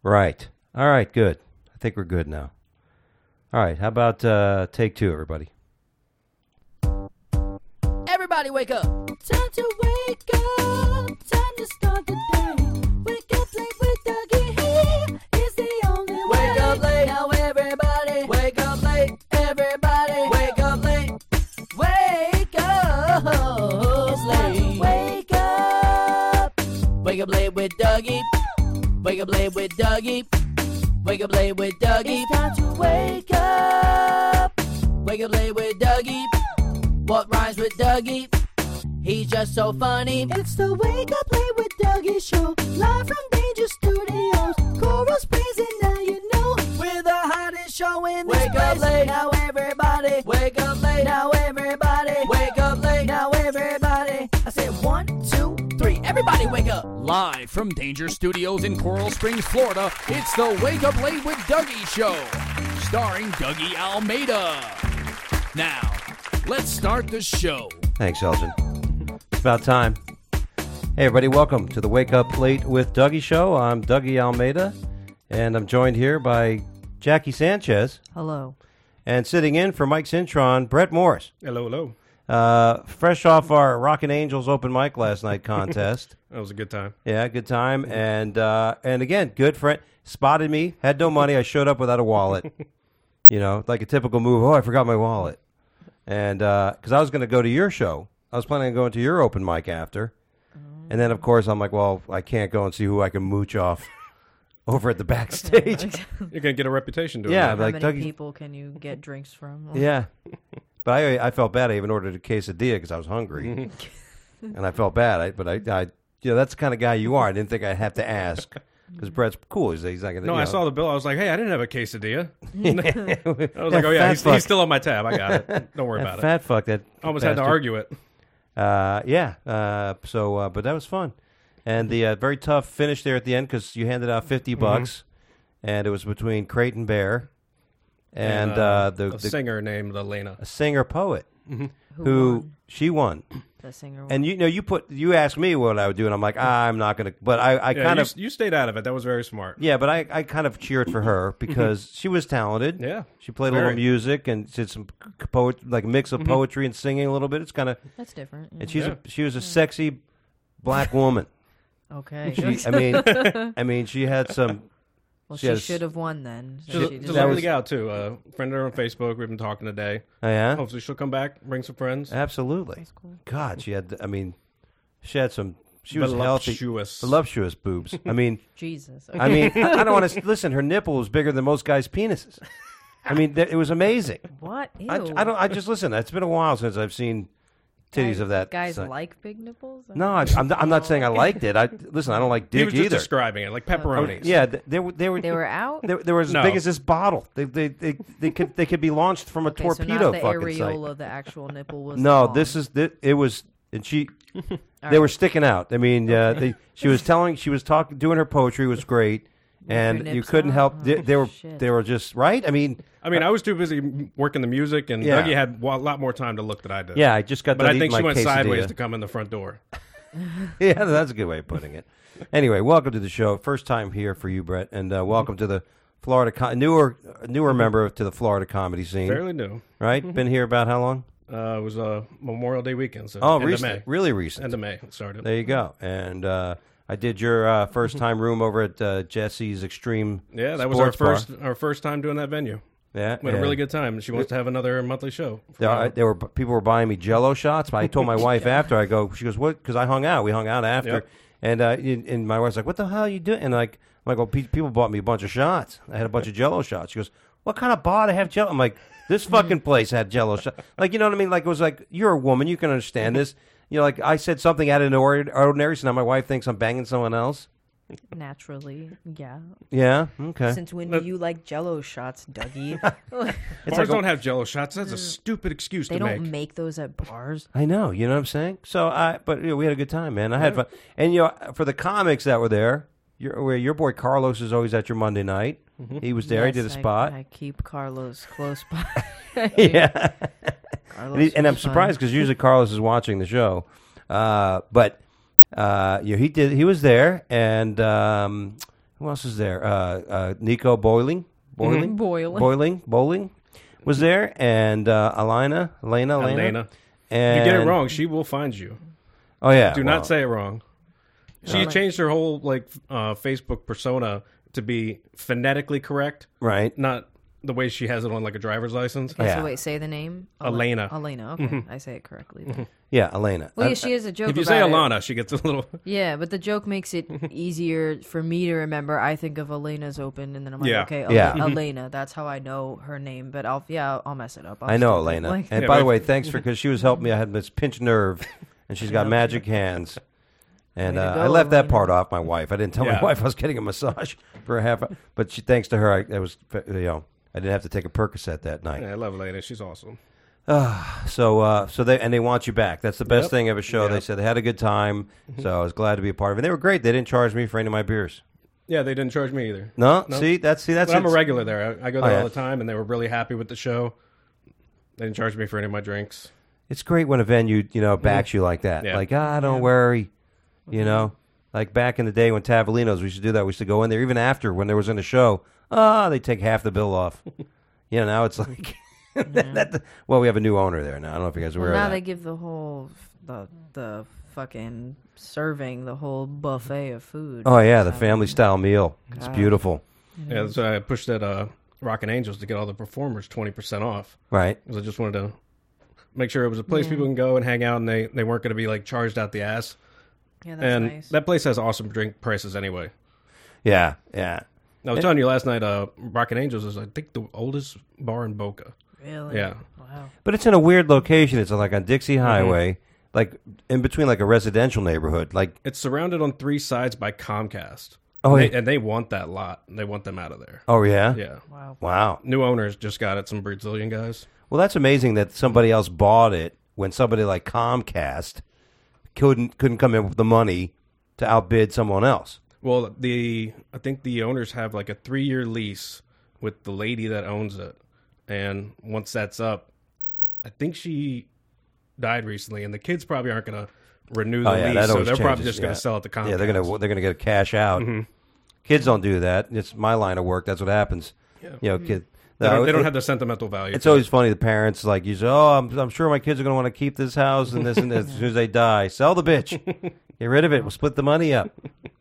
Right. All right, good. I think we're good now. All right, how about take two, everybody? Everybody wake up. Time to wake up. Time to start the day. Wake up late with Dougie. He is the only way. Wake up late. Now everybody. Wake up late. Everybody. Wake up late. Wake up. It's time to wake up. Wake up late with Dougie. Wake up late with Dougie. Wake up late with Dougie. It's time to wake up. Wake up late with Dougie. What rhymes with Dougie? He's just so funny. It's the Wake Up Late with Dougie show. Live from Danger Studios. Coral Springs and now you know. We're the hottest show in this Wake place. up late. Now everybody. Wake up late. Now everybody. Wake up late. Now everybody. I said 1, 2, 3. Everybody wake up. Live from Danger Studios in Coral Springs, Florida, it's the Wake Up Late with Dougie show, starring Dougie Almeida. Now, let's start the show. Thanks, Elgin. It's about time. Hey, everybody, welcome to the Wake Up Late with Dougie show. I'm Dougie Almeida, and I'm joined here by Jackie Sanchez. Hello. And sitting in for Mike Cintron, Brett Morris. Hello, hello. Fresh off our Rockin' Angels open mic last night contest. That was a good time. Yeah, good time. And again, good friend. Spotted me, had no money. I showed up without a wallet. You know, like a typical move. Oh, I forgot my wallet. And because I was going to go to your show. I was planning on going to your open mic after. And then, of course, I'm like, well, I can't go and see who I can mooch off over at the backstage. You're going to get a reputation doing Yeah, that. How like many Dougie- people can you get drinks from? Yeah. But I felt bad. I even ordered a quesadilla because I was hungry. And I felt bad. I that's the kind of guy you are. I didn't think I'd have to ask. Because Brett's cool. He's not going to. No, I saw the bill. I was like, hey, I didn't have a quesadilla. I I was like, oh, yeah, he's still on my tab. I got it. Don't worry about it. Fat fuck that. I almost had to bastard. argue it. Yeah. But that was fun. And the very tough finish there at the end because you handed out $50, and it was between Creighton Bear and a the singer named Elena. a singer poet Who who won? she won. The singer. And you asked me what I would do, and I'm like, I'm not gonna. But I Yeah, kind of you stayed out of it. That was very smart. yeah, but I kind of cheered for her because she was talented. Yeah. She played a little Very. music and did some like a mix of poetry and singing a little bit. It's kind of That's different. and yeah. she was a sexy black woman. Okay. I mean, she had some. well, she she has- should have won then. She's a that lovely was- gal, too. Friend of her on Facebook. We've been talking today. Oh, yeah, Hopefully she'll come back, bring some friends. absolutely. That's cool. God, she had. I mean, she had some. She was healthy, Voluptuous. voluptuous boobs. I mean, Jesus. I mean, I don't want to listen. Her nipple was bigger than most guys' penises. I mean, it was amazing. What? Ew. I don't. I just listen. It's been a while since I've seen titties Guys- of that. Guys size. like big nipples? No, I'm not saying I liked it. I don't like He dick was just either. describing it, like pepperonis. Yeah, they were. They were out. They were as No. big as this bottle. They could be launched from a Okay, torpedo so not the fucking site. areola, the actual nipple was. No, long. this is it was, and she. All They were right. sticking out. I mean, she was talking, doing her poetry was great, and your you nips couldn't out? help. Oh, They were shit. they were just right. I mean, I was too busy working the music, and Yeah. Dougie had a lot more time to look than I did. yeah, I just got. But done I think eating she my went sideways quesadilla. to come in the front door. Yeah, that's a good way of putting it. Anyway, welcome to the show. First time here for you, Brett, and welcome to the Florida newer member to the Florida comedy scene. Fairly new. Right? Been here about how long? It was Memorial Day weekend, so Oh, end recent, of May. really recent. End of May it started. There you go. And I did your first time room over at Jesse's Extreme. Yeah, that was our Sports Bar. our first time doing that venue. Yeah, We had a really and good time. She wants to have another monthly show. There were people were buying me Jello shots. But I told my wife after. I go. She goes, "What?" Because I hung out. We hung out after. Yep. And my wife's like, "What the hell are you doing?" And like, I'm like, "Well, people bought me a bunch of shots. I had a bunch of Jello shots." She goes, "What kind of bar to have Jello?" I'm like, "This fucking place had Jello shots." Like, you know what I mean? Like, it was like, you're a woman, you can understand this. You know, like I said something out of the ordinary, so now my wife thinks I'm banging someone else. Naturally, yeah. Yeah. Okay. Since when do you like Jello shots, Dougie? Bars don't have Jello shots. That's a stupid excuse they to don't make. make those at bars. I know, you know what I'm saying? So but we had a good time, man. I had fun. And for the comics that were there, your boy Carlos is always at your Monday night. He was there. He did a Yes, spot. I keep Carlos close by. Yeah. Carlos And I'm was fun. surprised because usually Carlos is watching the show. But he was there, and Who else is there? Nico Bowling was there, and Elena. Elena. And You get it wrong, she will find you. Oh yeah. Do not say it wrong. She changed her whole Facebook persona to be phonetically correct, right. not the way she has it on like a driver's license. Okay, Yeah. so wait, say the name. Elena. Elena. Okay, I say it correctly. Then. Yeah, Elena. Well, yeah, she has a joke. If you say about it. Alana, she gets a little. Yeah, but the joke makes it easier for me to remember. I think of Elena's Open, and then I'm like, Yeah. okay, Yeah. Elena. That's how I know her name. But I'll mess it up. I know stupid. Elena. Like, And Yeah, by the but- way, thanks because she was helping me. I had this pinched nerve, and she's got magic hands. And Way to I go, left that Elena. part off my wife. I didn't tell my Yeah. wife I was getting a massage for a half hour. But thanks to her, I didn't have to take a Percocet that night. Yeah, I love Elena. She's awesome. So they want you back. That's the best Yep. thing of a show. Yep. They said they had a good time, so I was glad to be a part of it. And they were great. They didn't charge me for any of my beers. Yeah, they didn't charge me either. No, Nope. see that's But I'm a it's- regular there. I go there Oh, yeah. all the time, and they were really happy with the show. They didn't charge me for any of my drinks. It's great when a venue backs you like that. Yeah. Like don't worry, Like back in the day when Tavolino's, we used to do that. We used to go in there even after when there was in a show. They take half the bill off. Now it's like, well, we have a new owner there now. I don't know if you guys are aware now of they that. give the whole the fucking serving the whole buffet of food. Oh yeah, the family style meal. It's God. beautiful, Yeah, so I pushed that Rockin' Angels to get all the performers 20% off. right? Because I just wanted to make sure it was a place people can go and hang out, and they weren't going to be like charged out the ass. Yeah, that's And nice. that place has awesome drink prices anyway. Yeah. I was telling you last night, Rockin' Angels is, I think, the oldest bar in Boca. Really? Yeah. Wow. But it's in a weird location. It's like on Dixie Highway, like in between like a residential neighborhood. Like It's surrounded on 3 sides by Comcast. Oh, and, yeah. they want that lot. They want them out of there. oh yeah, Yeah. Wow. wow. New owners just got it, some Brazilian guys. Well, that's amazing that somebody else bought it when somebody like Comcast couldn't come in with the money to outbid someone else. Well, I think the owners have like a 3-year lease with the lady that owns it. And once that's up, I think she died recently, and the kids probably aren't going to renew the Oh, yeah, that lease, so always they're probably changes, just going yeah. to sell it to Comcast. Yeah, they're gonna get a cash out. Kids don't do that. It's my line of work. That's what happens. Yeah. Kid. They don't have the sentimental value. It's to always it. funny. The parents like you say, "Oh, I'm sure my kids are going to want to keep this house and this and this." As soon as they die, sell the bitch, get rid of it. We'll split the money up.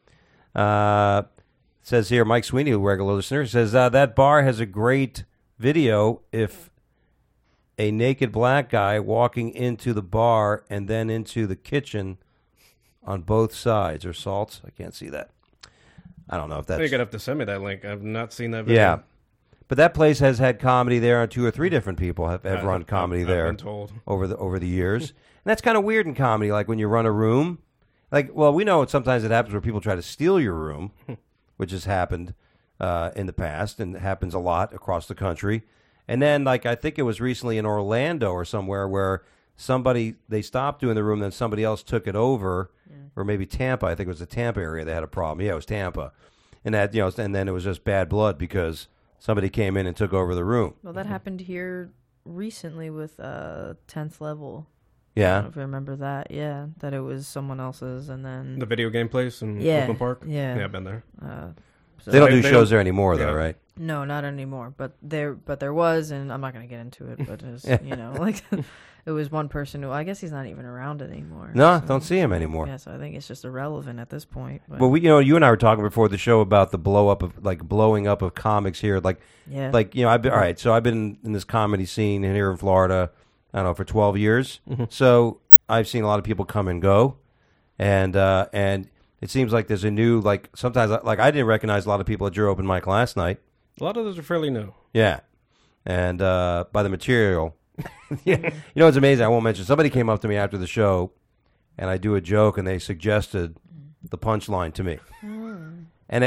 Says here, Mike Sweeney, a regular listener, says that bar has a great video. If a naked black guy walking into the bar and then into the kitchen on both sides or salts. I can't see that. I don't know if that's You're going to have to send me that link. I've not seen that video. yeah. But that place has had comedy there, and 2 or 3 different people have run comedy I've there been told. over the years. And that's kind of weird in comedy, like when you run a room. Like, well, we know sometimes it happens where people try to steal your room, which has happened in the past and happens a lot across the country. And then, like, I think it was recently in Orlando or somewhere where they stopped doing the room, then somebody else took it over, or maybe Tampa. I think it was the Tampa area they had a problem. Yeah, it was Tampa, and that and then it was just bad blood because somebody came in and took over the room. Well, that happened here recently with 10th level. I Yeah, don't know if you remember that. Yeah, that it was someone else's, and then The video game place in Yeah, Oakland Park? yeah. Yeah, I've been there. so they don't They- do they shows don't- there anymore, though, yeah. right? No, not anymore. But there was, and I'm not gonna get into it. But it's, like it was one person who I guess he's not even around anymore. No, so- don't see him anymore. Yeah, so I think it's just irrelevant at this point. But Well, you and I were talking before the show about the blowing up of comics here. yeah, I've been all right. So I've been in this comedy scene here in Florida. I don't know, for 12 years. So I've seen a lot of people come and go, and it seems like there's a new sometimes I didn't recognize a lot of people at your open mic last night. A lot of those are fairly new. Yeah, and by the material. Yeah. It's amazing. I won't mention. Somebody came up to me after the show, and I do a joke, and they suggested the punchline to me, and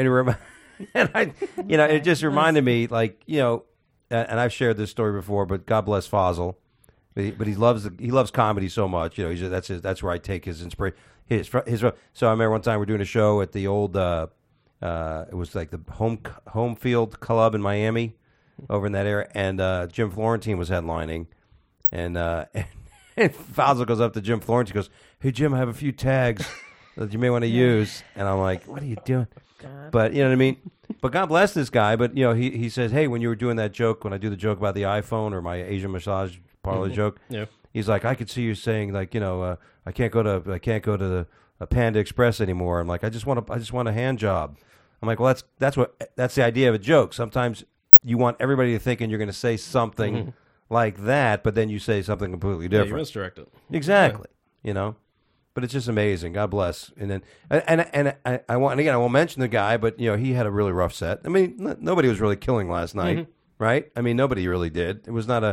it just reminded me, and I've shared this story before, but God bless Fossil, but he loves comedy so much. That's where I take his inspiration. So I remember one time we're doing a show at the old, it was like the home field club in Miami, over in that area, and Jim Florentine was headlining, and Fossil goes up to Jim Florentine, goes, "Hey Jim, I have a few tags." that you may want to use. And I'm like, what are you doing? God. But you know what I mean? But God bless this guy. But, you know, he says, hey, when you were doing that joke, when I do the joke about the iPhone or my Asian massage parlor joke, Yeah. he's like, I could see you saying, like, you know, I can't go to the Panda Express anymore. I'm like, I just want a hand job. I'm like, well, that's the idea of a joke. Sometimes you want everybody to think, and you're going to say something like that, but then you say something completely Yeah, different. you misdirect it. Exactly. You know, but it's just amazing. God bless. And then, and I won't mention the guy, but you know, he had a really rough set. I mean, nobody was really killing last night, right? I mean, nobody really did. It was not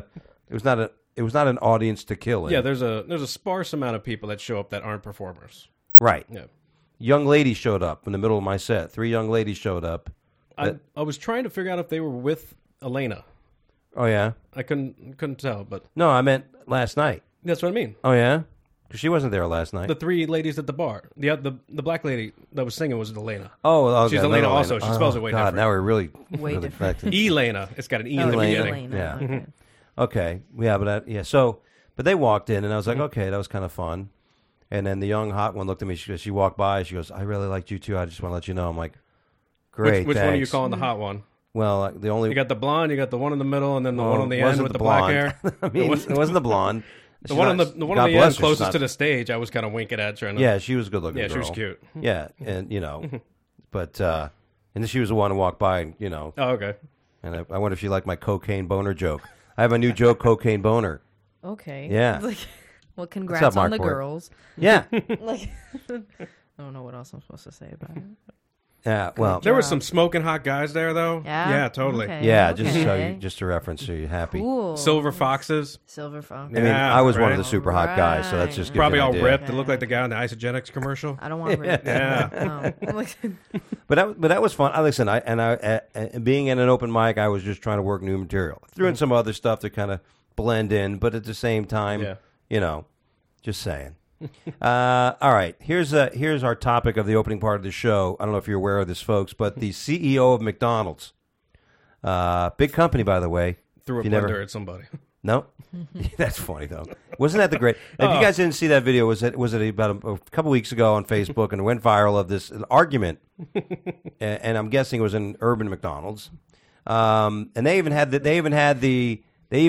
an audience to kill in. Yeah, there's a sparse amount of people that show up that aren't performers. Right. Yeah. Young ladies showed up in the middle of my set. 3 young ladies showed up. I was trying to figure out if they were with Elena. Oh yeah. I couldn't tell, but No, I meant last night. that's what I mean. Oh yeah. 'Cause she wasn't there last night. The 3 ladies at the bar. The black lady that was singing was Elena. oh, She's okay, Elena no, also. She spells it way God, different. now we're really Way different. affected. Elena. It's got an E in the Elena. beginning. Yeah. Okay. Okay. Yeah, but So, but they walked in, and I was like, okay, that was kind of fun. And then the young hot one looked at me. She walked by. She goes, I really liked you too. I just want to let you know. I'm like, great. Which one are you thanks. calling the hot one? Well, the only You got the blonde, you got the one in the middle, and then the one on the it end wasn't with the blonde. black hair. I mean, it wasn't the blonde. The She's one on not- the one God on the bless end her, she's closest not- to the stage, I was kind of winking at trying to. Yeah, she was a good looking. Yeah, girl. she was cute. Yeah, and you know, but and then she was the one who walked by, and you know, Oh, okay. and I wonder if she liked my cocaine boner joke. I have a new joke, cocaine boner. Okay. Yeah. Like, well, up, congrats Mark on the Ford? girls. Yeah, Like, I don't know what else I'm supposed to say about it. yeah. Well, There were job. some smoking hot guys there, though. Yeah? Yeah, totally. Okay. yeah. Just so Okay. you, just to reference, so you're happy. Cool. Silver foxes, Silver fox. I mean, Yeah, I was one of right. the super hot guys, so that's just gives probably you an all idea. ripped. It looked like the guy in the Isogenics commercial. I don't want to rip Yeah. No. But that was fun. Listen, being in an open mic, I was just trying to work new material. Threw in some other stuff to kind of blend in, but at the same time, Yeah. you know, just saying. All right, here's our topic of the opening part of the show. I don't know if you're aware of this, folks, but the CEO of McDonald's, big company, by the way. Threw a If you blender never- at somebody. No, that's funny though. Wasn't that the great? If you guys didn't see that video, was it about a couple weeks ago on Facebook, and it went viral of an argument, and I'm guessing it was in urban McDonald's, and they even had the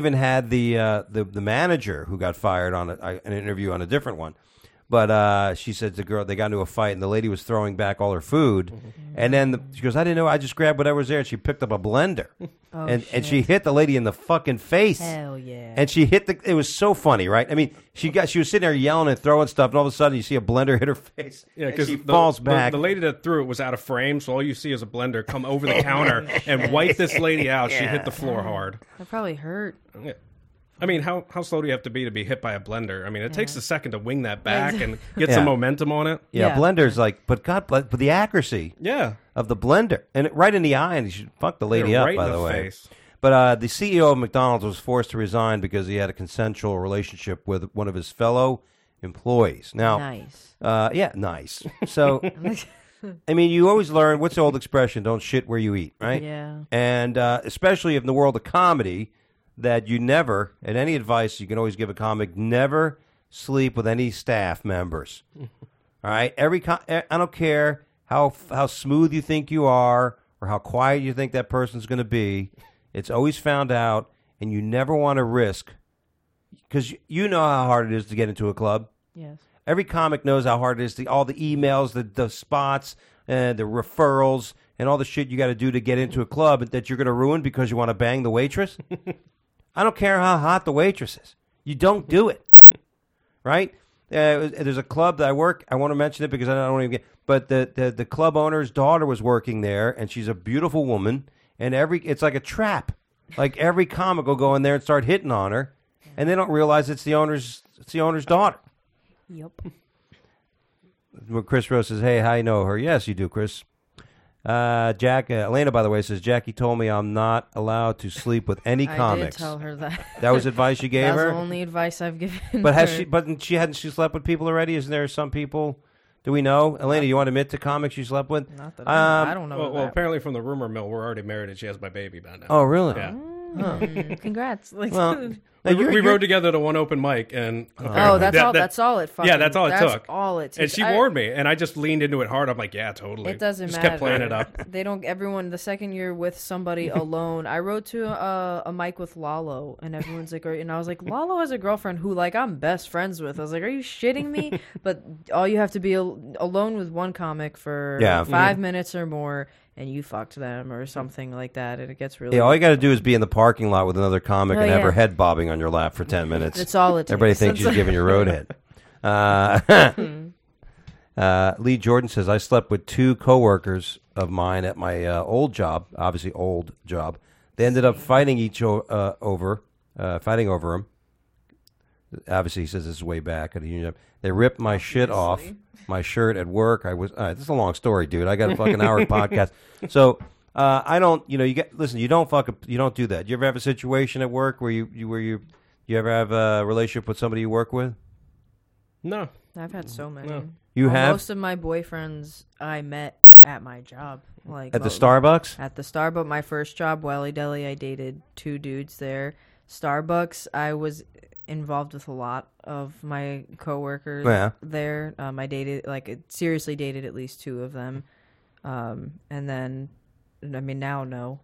manager who got fired on an interview on a different one. But she said the girl, they got into a fight, and the lady was throwing back all her food. And then she goes, I didn't know. I just grabbed whatever was there. And she picked up a blender. And she hit the lady in the fucking face. Hell yeah. And she hit it was so funny, right? I mean, she was sitting there yelling and throwing stuff, and all of a sudden you see a blender hit her face. Yeah, and because she falls back. The lady that threw it was out of frame, so all you see is a blender come over the counter and wipe this lady out. She hit the floor hard. That probably hurt. Yeah. I mean, how slow do you have to be hit by a blender? I mean, it takes a second to wing that back and get Yeah. some momentum on it. Yeah, Yeah. blender's like, but the accuracy Yeah. of the blender, and right in the eye, and she fucked the lady Yeah, up, right by in the the way. face. But the CEO of McDonald's was forced to resign because he had a consensual relationship with one of his fellow employees. Now, Nice. yeah, nice. So, I mean, you always learn, what's the old expression, don't shit where you eat, right? Yeah. And especially in the world of comedy, that you never, and any advice you can always give a comic, never sleep with any staff members. All right? I don't care how smooth you think you are or how quiet you think that person's going to be. It's always found out, and you never want to risk, because you know how hard it is to get into a club. Yes. Every comic knows how hard it is. All the emails, the spots, the referrals, and all the shit you got to do to get into a club that you're going to ruin because you want to bang the waitress. I don't care how hot the waitress is. You don't do it, right? There's a club that I work. I want to mention it because I don't even get. But the club owner's daughter was working there, and she's a beautiful woman. And it's like a trap. Like every comic will go in there and start hitting on her, and they don't realize it's the owner's daughter. Yep. When Chris Rose says, "Hey, how you know her?" Yes, you do, Chris. Elena, by the way, says Jackie told me I'm not allowed to sleep with any I comics. did tell her that. That was advice you gave That's her. the only advice I've given. But has her. she? But she hadn't. She slept with people already. Isn't there some people? Do we know, Elena? You want to admit to comics you slept with? Not that I don't know. Well, that. apparently from the rumor mill, we're already married and she has my baby by now. Oh, really? Yeah. Congrats. Like, Well, We rode together to one open mic, and oh, that's all it fucking. Yeah, that's all it that's took. all it took. And she warned me, and I just leaned into it hard. I'm like, yeah, totally. It doesn't just matter. kept playing it up. They don't. Everyone. The second you're with somebody alone, I rode to a mic with Lalo, and everyone's like, and I was like, Lalo has a girlfriend who like I'm best friends with. I was like, are you shitting me? But all you have to be alone with one comic for 5 minutes or more, and you fucked them or something like that, and it gets really. Yeah, all you got to do is be in the parking lot with another comic and have yeah. her head bobbing on your lap for 10 minutes. That's all it takes. Everybody thinks she's giving you roadhead. Lee Jordan says, I slept with 2 coworkers of mine at my old job, obviously old job. They ended up fighting over him. Obviously, he says this is way back at a union job. They ripped my shit off, my shirt at work. This is a long story, dude. I got a fucking hour podcast. So I don't, you don't do that. You ever have a situation at work where you ever have a relationship with somebody you work with? No. I've had so many. No. You have? Most of my boyfriends I met at my job. Like At the Starbucks? At the Starbucks, my first job, Welly Deli, I dated 2 dudes there. Starbucks, I was involved with a lot of my coworkers there. I seriously dated at least 2 of them. And then, I mean, now, no.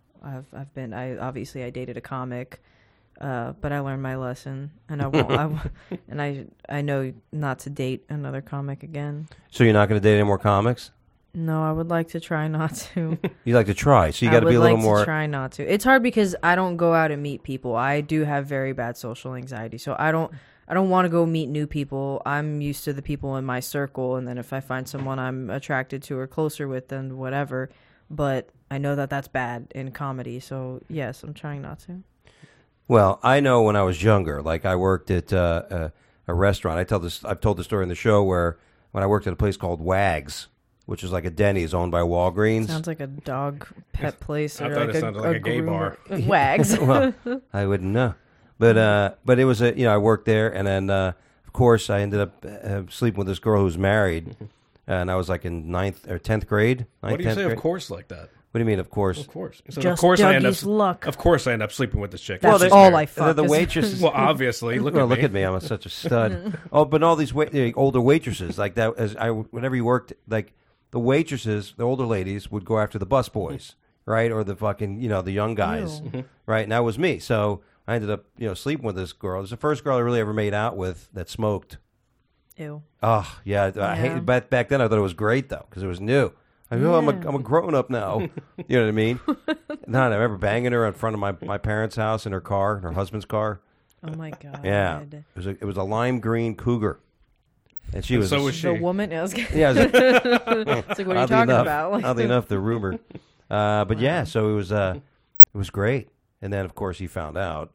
I dated a comic. But I learned my lesson, and I won't. I know not to date another comic again. So you're not going to date any more comics? No, I would like to try not to. You like to try, so you got to be a little more. I would like to try not to. It's hard because I don't go out and meet people. I do have very bad social anxiety, so I don't want to go meet new people. I'm used to the people in my circle, and then if I find someone I'm attracted to or closer with, then whatever. But I know that that's bad in comedy, so yes, I'm trying not to. Well, I know when I was younger, like I worked at a restaurant. I've told the story in the show where when I worked at a place called Wags, which is like a Denny's owned by Walgreens. Sounds like a dog pet place. I or thought like it sounded like a gay bar. Wags. Well, I wouldn't know, but it was I worked there, and then of course I ended up sleeping with this girl who's married, and I was like in 9th or 10th grade. What do you say, of course, like that? What do you mean, of course? Of course. So Just Dougie's luck. Of course I end up sleeping with this chick. That's all I fuck. The waitresses. Well, obviously. Look at me. I'm such a stud. But all these older waitresses, like that, whenever you worked, like the waitresses, the older ladies would go after the bus boys, right? Or the fucking, the young guys, right? And that was me. So I ended up, sleeping with this girl. It was the first girl I really ever made out with that smoked. Ew. Oh, yeah. I hated, back then I thought it was great, though, because it was new. I'm a grown up now. You know what I mean? No, I remember banging her in front of my parents' house in her car, in her husband's car. Oh my god! Yeah, it was a lime green cougar, and she was. So was she. The woman. Yeah, yeah. it's like, what are you talking about? Oddly enough, the rumor. But yeah, so it was great, and then of course he found out.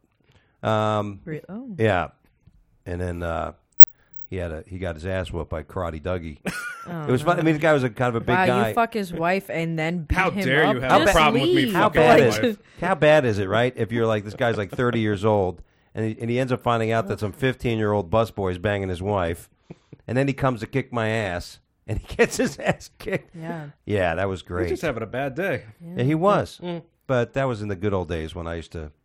Yeah, and then. He got his ass whooped by Karate Dougie. It was fun. I mean, the guy was kind of a big guy. You fuck his wife and then beat him up. How dare you have a problem with me fucking my wife? How bad is it, right? If you're like, this guy's like 30 years old, and he ends up finding out that some 15-year-old busboy is banging his wife, and then he comes to kick my ass, and he gets his ass kicked. Yeah, that was great. He's just having a bad day. Yeah, he was. But that was in the good old days when I used to,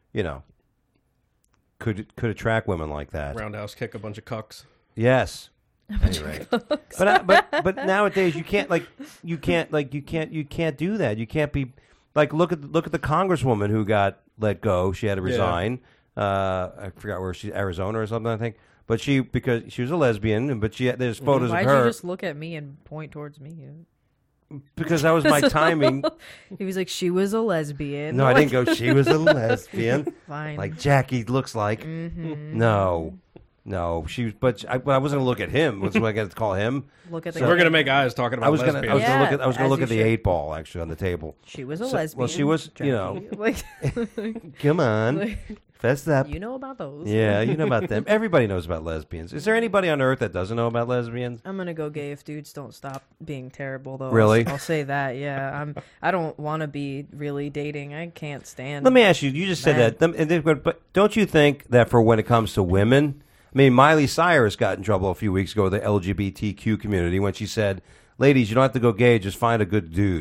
could attract women like that. Roundhouse kick a bunch of cucks. Yes. Anyway, but nowadays you can't do that. You can't be like look at the congresswoman who got let go. She had to resign. I forgot where Arizona or something, I think. But because she was a lesbian, but there's photos of her. Why'd you just look at me and point towards me? Because that was my timing. He was like, she was a lesbian. No, I didn't go. She was a lesbian. Fine. Like Jackie looks like. Mm-hmm. No, she was, but I wasn't gonna look at him. Was I going to call him? Look at we're gonna make eyes talking about. I was gonna look at the 8 ball actually on the table. She was a lesbian. Well, she was, Jackie. Come on, fess up. You know about those? Yeah, you know about them. Everybody knows about lesbians. Is there anybody on earth that doesn't know about lesbians? I'm gonna go gay if dudes don't stop being terrible, though. Really? I'll say that. Yeah, I don't want to be really dating. I can't stand. Let me ask you. You just said that, but don't you think that for when it comes to women? I mean, Miley Cyrus got in trouble a few weeks ago with the LGBTQ community when she said, ladies, you don't have to go gay, just find a good dude.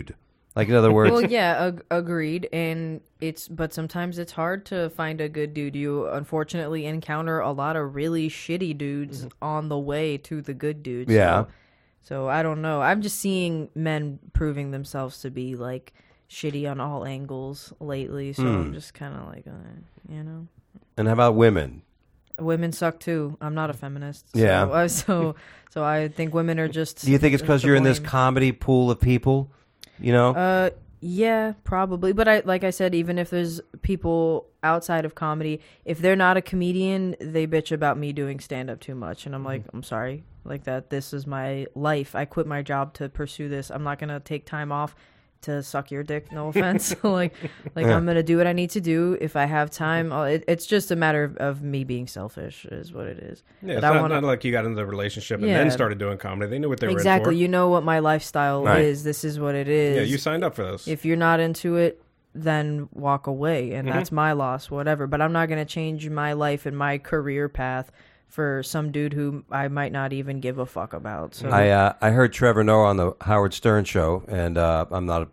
Like, in other words, Well, yeah, agreed. But sometimes it's hard to find a good dude. You unfortunately encounter a lot of really shitty dudes on the way to the good dudes. Yeah. So I don't know. I'm just seeing men proving themselves to be like shitty on all angles lately. So I'm just kind of like, you know. and how about women? Women suck too. I'm not a feminist. Yeah. So I think women are just. Do you think it's because to you're in this blame. comedy pool of people? You know? Yeah, probably. But like I said, even if there's people outside of comedy, if they're not a comedian, they bitch about me doing stand up too much. And I'm like, I'm sorry. Like that, this is my life. I quit my job to pursue this. I'm not gonna take time off to suck your dick. No offense. like I'm gonna do what I need to do. If I have time, it's just a matter of me being selfish, is what it is. Yeah, but it's not like you got into the relationship and then started doing comedy. They knew what they were in for. Exactly. You know what my lifestyle is. This is what it is. Yeah, you signed up for this. If you're not into it, then walk away, and that's my loss, whatever. But I'm not going to change my life and my career path for some dude who I might not even give a fuck about. So I heard Trevor Noah on the Howard Stern show, and I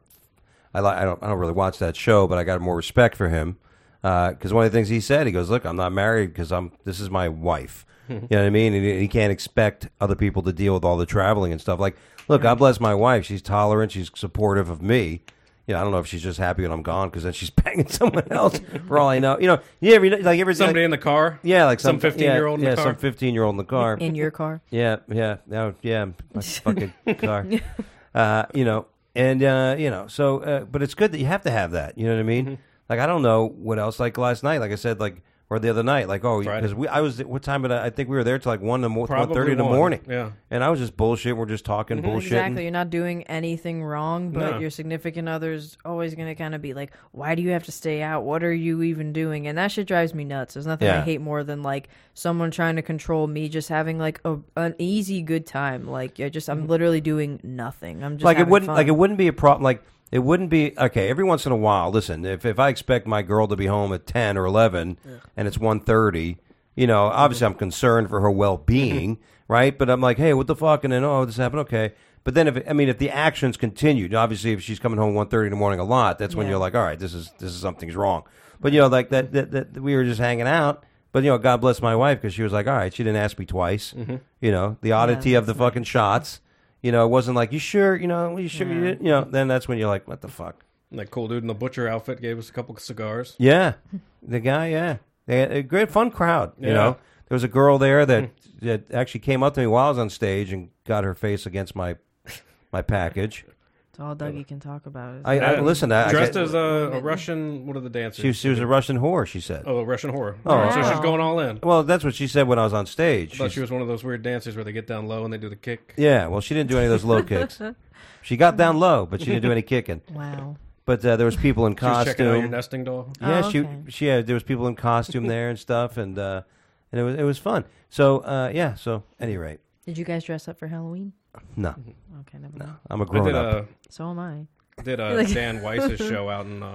don't really watch that show, but I got more respect for him because one of the things he said, he goes, "Look, I'm not married because this is my wife." You know what I mean? And he can't expect other people to deal with all the traveling and stuff. Like, look, God bless my wife. She's tolerant. She's supportive of me. You know, I don't know if she's just happy when I'm gone because then she's banging someone else. For all I know, you know, somebody in the car. Yeah, like some 15-year-old in the car. some 15-year-old in the car. in your car. Yeah, my fucking car. You know, and you know, so but it's good that you have to have that. You know what I mean? Like, I don't know what else. Like last night, like I said, like. Or the other night, like, because I was, what time did I think we were there till like 1:30 in the morning. Yeah. And I was just bullshit. We're just talking bullshit. Exactly. You're not doing anything wrong, but your significant other's always going to kind of be like, why do you have to stay out? What are you even doing? And that shit drives me nuts. There's nothing I hate more than like someone trying to control me just having like an easy good time. Like, I'm literally doing nothing. I'm just like having fun. it wouldn't be a problem. Like, it wouldn't be okay. Every once in a while, listen. If I expect my girl to be home at 10 or 11, and it's 1:30, you know, obviously I'm concerned for her well-being, right? But I'm like, hey, what the fuck? And then this happened, okay. But then if the actions continued, obviously if she's coming home 1:30 in the morning a lot, that's when you're like, all right, this is something's wrong. But you know, like that we were just hanging out. But you know, God bless my wife because she was like, all right, she didn't ask me twice. You know, the oddity of the fucking shots. You know, it wasn't like, you sure? You know, you sure? You know, then that's when you're like, what the fuck? That cool dude in the butcher outfit gave us a couple of cigars. Yeah, the guy. They had a great fun crowd. You know, there was a girl there that actually came up to me while I was on stage and got her face against my package. It's all Dougie can talk about. Listen. Dressed as a Russian. What are the dancers? She was a Russian whore. She said. Oh, a Russian whore. Oh, so she's going all in. Well, that's what she said when I was on stage. I thought she was one of those weird dancers where they get down low and they do the kick. Yeah. Well, she didn't do any of those low kicks. She got down low, but she didn't do any kicking. Wow. But there was people in costume. She was checking out your nesting doll. Yeah, Oh, okay. she there was people in costume there and stuff, and it was fun. So So at any rate, Did you guys dress up for Halloween? no, Okay, never mind. I'm a grown up. So am I. Did Dan Weiss's show out in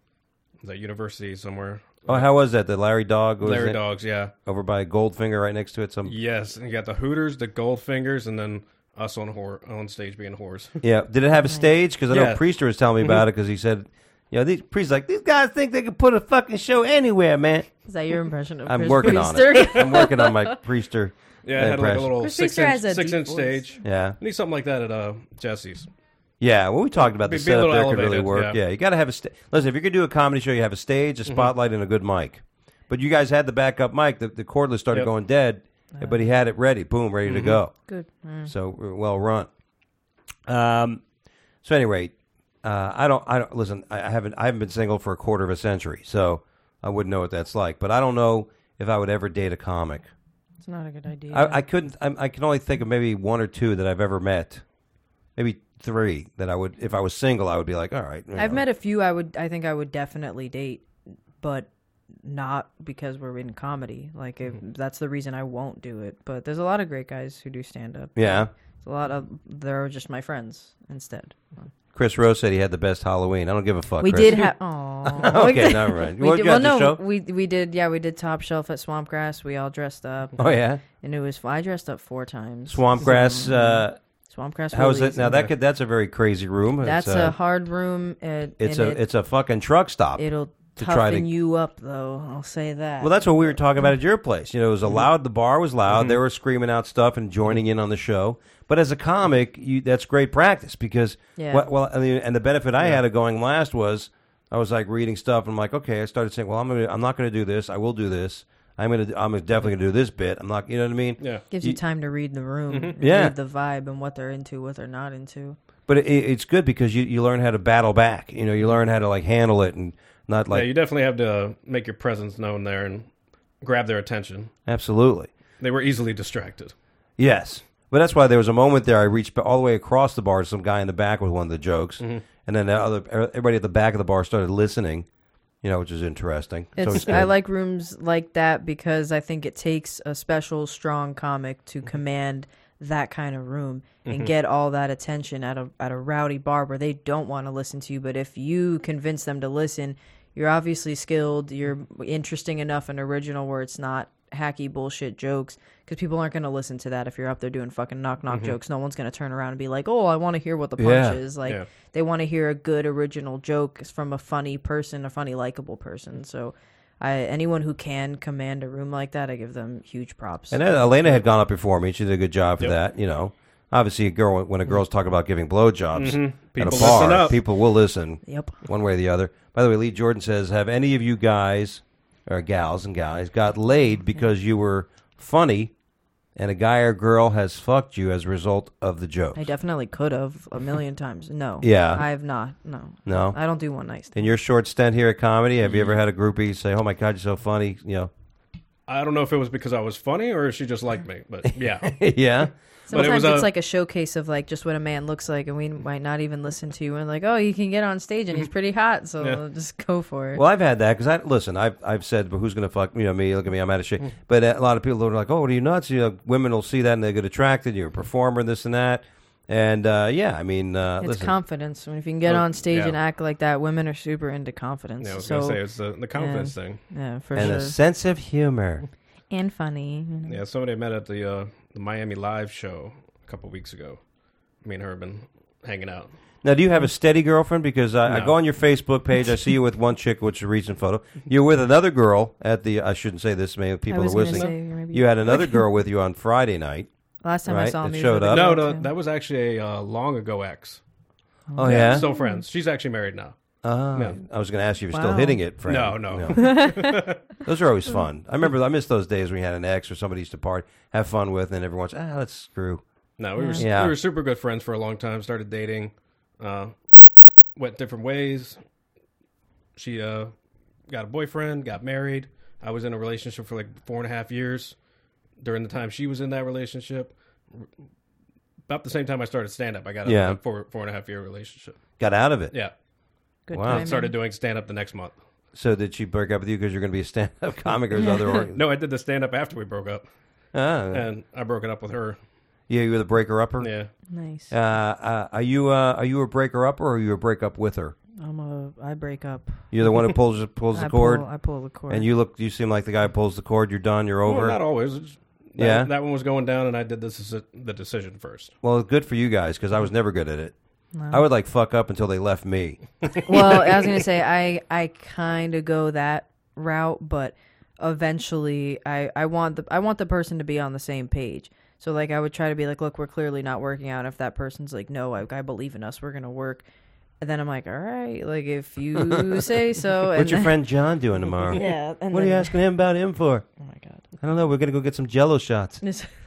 that university somewhere. Oh, how was that? The Larry Dog? Larry Dogs, yeah. Over by Goldfinger, right next to it. Yes, and you got the Hooters, the Goldfingers, and then us on stage being whores. Yeah. Did it have a stage? Because I know Yeah. Priester was telling me about it because he said, you know, Priester's like, these guys think they can put a fucking show anywhere, man. Is that your impression of I'm Chris working on Priester? it. I'm working on my Priester. Yeah, it had like a little Chris 6 Priester has a deep inch voice. stage. Yeah. I need something like that at Jesse's. Yeah, well, we talked about the Be a setup little there could really elevated, work. yeah. Yeah, you got to have a listen. If you're gonna do a comedy show, you have a stage, a spotlight, and a good mic. But you guys had the backup mic. The cordless started going dead, but he had it ready. Boom, ready to go. Good. So well run. So anyway, I don't listen. I haven't been single for a quarter of a century, so I wouldn't know what that's like. But I don't know if I would ever date a comic. It's not a good idea. I couldn't. I can only think of maybe one or two that I've ever met. Maybe 3 that I would, if I was single, I would be like, all right. I've met a few I think I would definitely date, but not because we're in comedy. Like, if that's the reason I won't do it. But there's a lot of great guys who do stand up. Yeah. They're just my friends instead. Chris Rose said he had the best Halloween. I don't give a fuck. We Chris. did have. Oh, Okay, never mind. We What, did, you well, at the no, show? we did. Yeah, we did Top Shelf at Swampgrass. We all dressed up. Oh yeah, and it was. I dressed up 4 times. Swampgrass. Swampcrest. How is Willie's. it now? That's a very crazy room. That's a hard room. It's a fucking truck stop. It'll to try to toughen you up, though. I'll say that. Well, that's what we were talking about at your place. You know, it was loud. The bar was loud. They were screaming out stuff and joining in on the show. But as a comic, that's great practice because, well, I mean, and the benefit I had of going last was I was like reading stuff and I'm like, okay, I started saying, well, I'm not going to do this. I will do this. I'm definitely going to do this bit. I'm not, you know what I mean? Yeah. Gives you time to read the room, and read the vibe and what they're into, what they're not into. But it's good because you learn how to battle back. You know, you learn how to like handle it and not like. Yeah, you definitely have to make your presence known there and grab their attention. Absolutely. They were easily distracted. Yes. But that's why there was a moment there I reached all the way across the bar to some guy in the back with one of the jokes. And then everybody at the back of the bar started listening, you know, which is interesting. I like rooms like that because I think it takes a special, strong comic to command that kind of room and get all that attention at a rowdy bar where they don't want to listen to you. But if you convince them to listen, you're obviously skilled, you're interesting enough and original where it's not hacky bullshit jokes, because people aren't going to listen to that if you're up there doing fucking knock jokes. No one's going to turn around and be like, oh, I want to hear what the punch is. Like, they want to hear a good original joke from a funny person, a funny likable person. So anyone who can command a room like that, I give them huge props. And Elena had gone up before me. She did a good job for that, you know. Obviously, when a girl's talking about giving blowjobs at a bar, people will listen one way or the other. By the way, Lee Jordan says, have any of you guys, or gals and guys, got laid because you were funny and a guy or girl has fucked you as a result of the joke? I definitely could have a million times. No. Yeah. I have not. No. No? I don't do one night stand. In your short stint here at comedy, have you ever had a groupie say, oh my God, you're so funny, you know? I don't know if it was because I was funny or she just liked me, but yeah. Yeah? Sometimes it's like a showcase of like just what a man looks like, and we might not even listen to you. And like, oh, you can get on stage, and he's pretty hot, so just go for it. Well, I've had that because I've said, but who's going to fuck me? Look at me, I'm out of shape. But a lot of people are like, oh, what are you nuts? You know, women will see that and they get attracted. You're a performer, this and that. And it's confidence. If you can get on stage and act like that, women are super into confidence. Yeah, I was going to say it's the confidence thing. Yeah, for sure. And a sense of humor. And funny. Yeah, somebody I met at the Miami Live show a couple weeks ago. Me and her have been hanging out. Now, do you have a steady girlfriend? Because I go on your Facebook page, I see you with one chick, which is a recent photo. You're with another girl at the, I shouldn't say this, maybe people are listening. You had another girl with you on Friday night. Last time I saw him, showed up. No, that was actually a long ago ex. Oh, yeah? Still friends. She's actually married now. I was going to ask you if you're still hitting it, friend. No. Those are always fun. I miss those days when you had an ex or somebody used to party, have fun with, and everyone's, let's screw. No, we were super good friends for a long time. Started dating, went different ways. She got a boyfriend, got married. I was in a relationship for like 4.5 years. During the time she was in that relationship, about the same time I started stand-up, I got a 4.5 year relationship. Got out of it? Yeah. Good wow. timing. Started doing stand-up the next month. So did she break up with you because you're going to be a stand-up comic or other? No, I did the stand-up after we broke up. And I broke it up with her. Yeah, you were the breaker-upper? Yeah. Nice. Are you a breaker-upper or are you a break-up with her? I break up. You're the one who pulls the cord? I pull the cord. And you seem like the guy who pulls the cord. You're done. You're over. Well, not always. That one was going down, and I did the decision first. Well, good for you guys, because I was never good at it. No. I would fuck up until they left me. Well, I was gonna say I kind of go that route, but eventually I want the person to be on the same page. So I would try to be like, look, we're clearly not working out. If that person's like, no, I believe in us, we're gonna work. And then I'm like, all right, if you say so. What's your friend John doing tomorrow? Yeah. What are you asking him about him for? Oh my God. I don't know. We're gonna go get some Jello shots.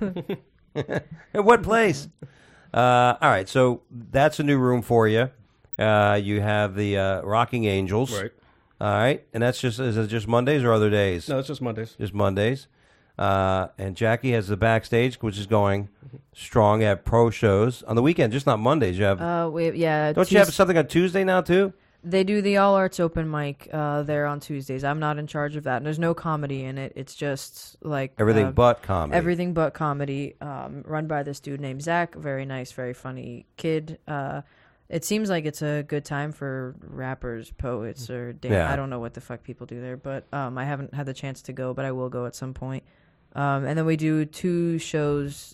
At what place? All right, so that's a new room for you. You have the Rocking Angels. Right. All right, and is it just Mondays or other days? No, it's just Mondays. Just Mondays. And Jackie has the backstage, which is going strong. You have pro shows on the weekend, just not Mondays. You have. Don't you have something on Tuesday now too? They do the All Arts open mic there on Tuesdays. I'm not in charge of that, and there's no comedy in it. It's just everything but comedy. Everything but comedy. Run by this dude named Zach. Very nice, very funny kid. It seems like it's a good time for rappers, poets, or I don't know what the fuck people do there, but I haven't had the chance to go, but I will go at some point. And then we do 2 shows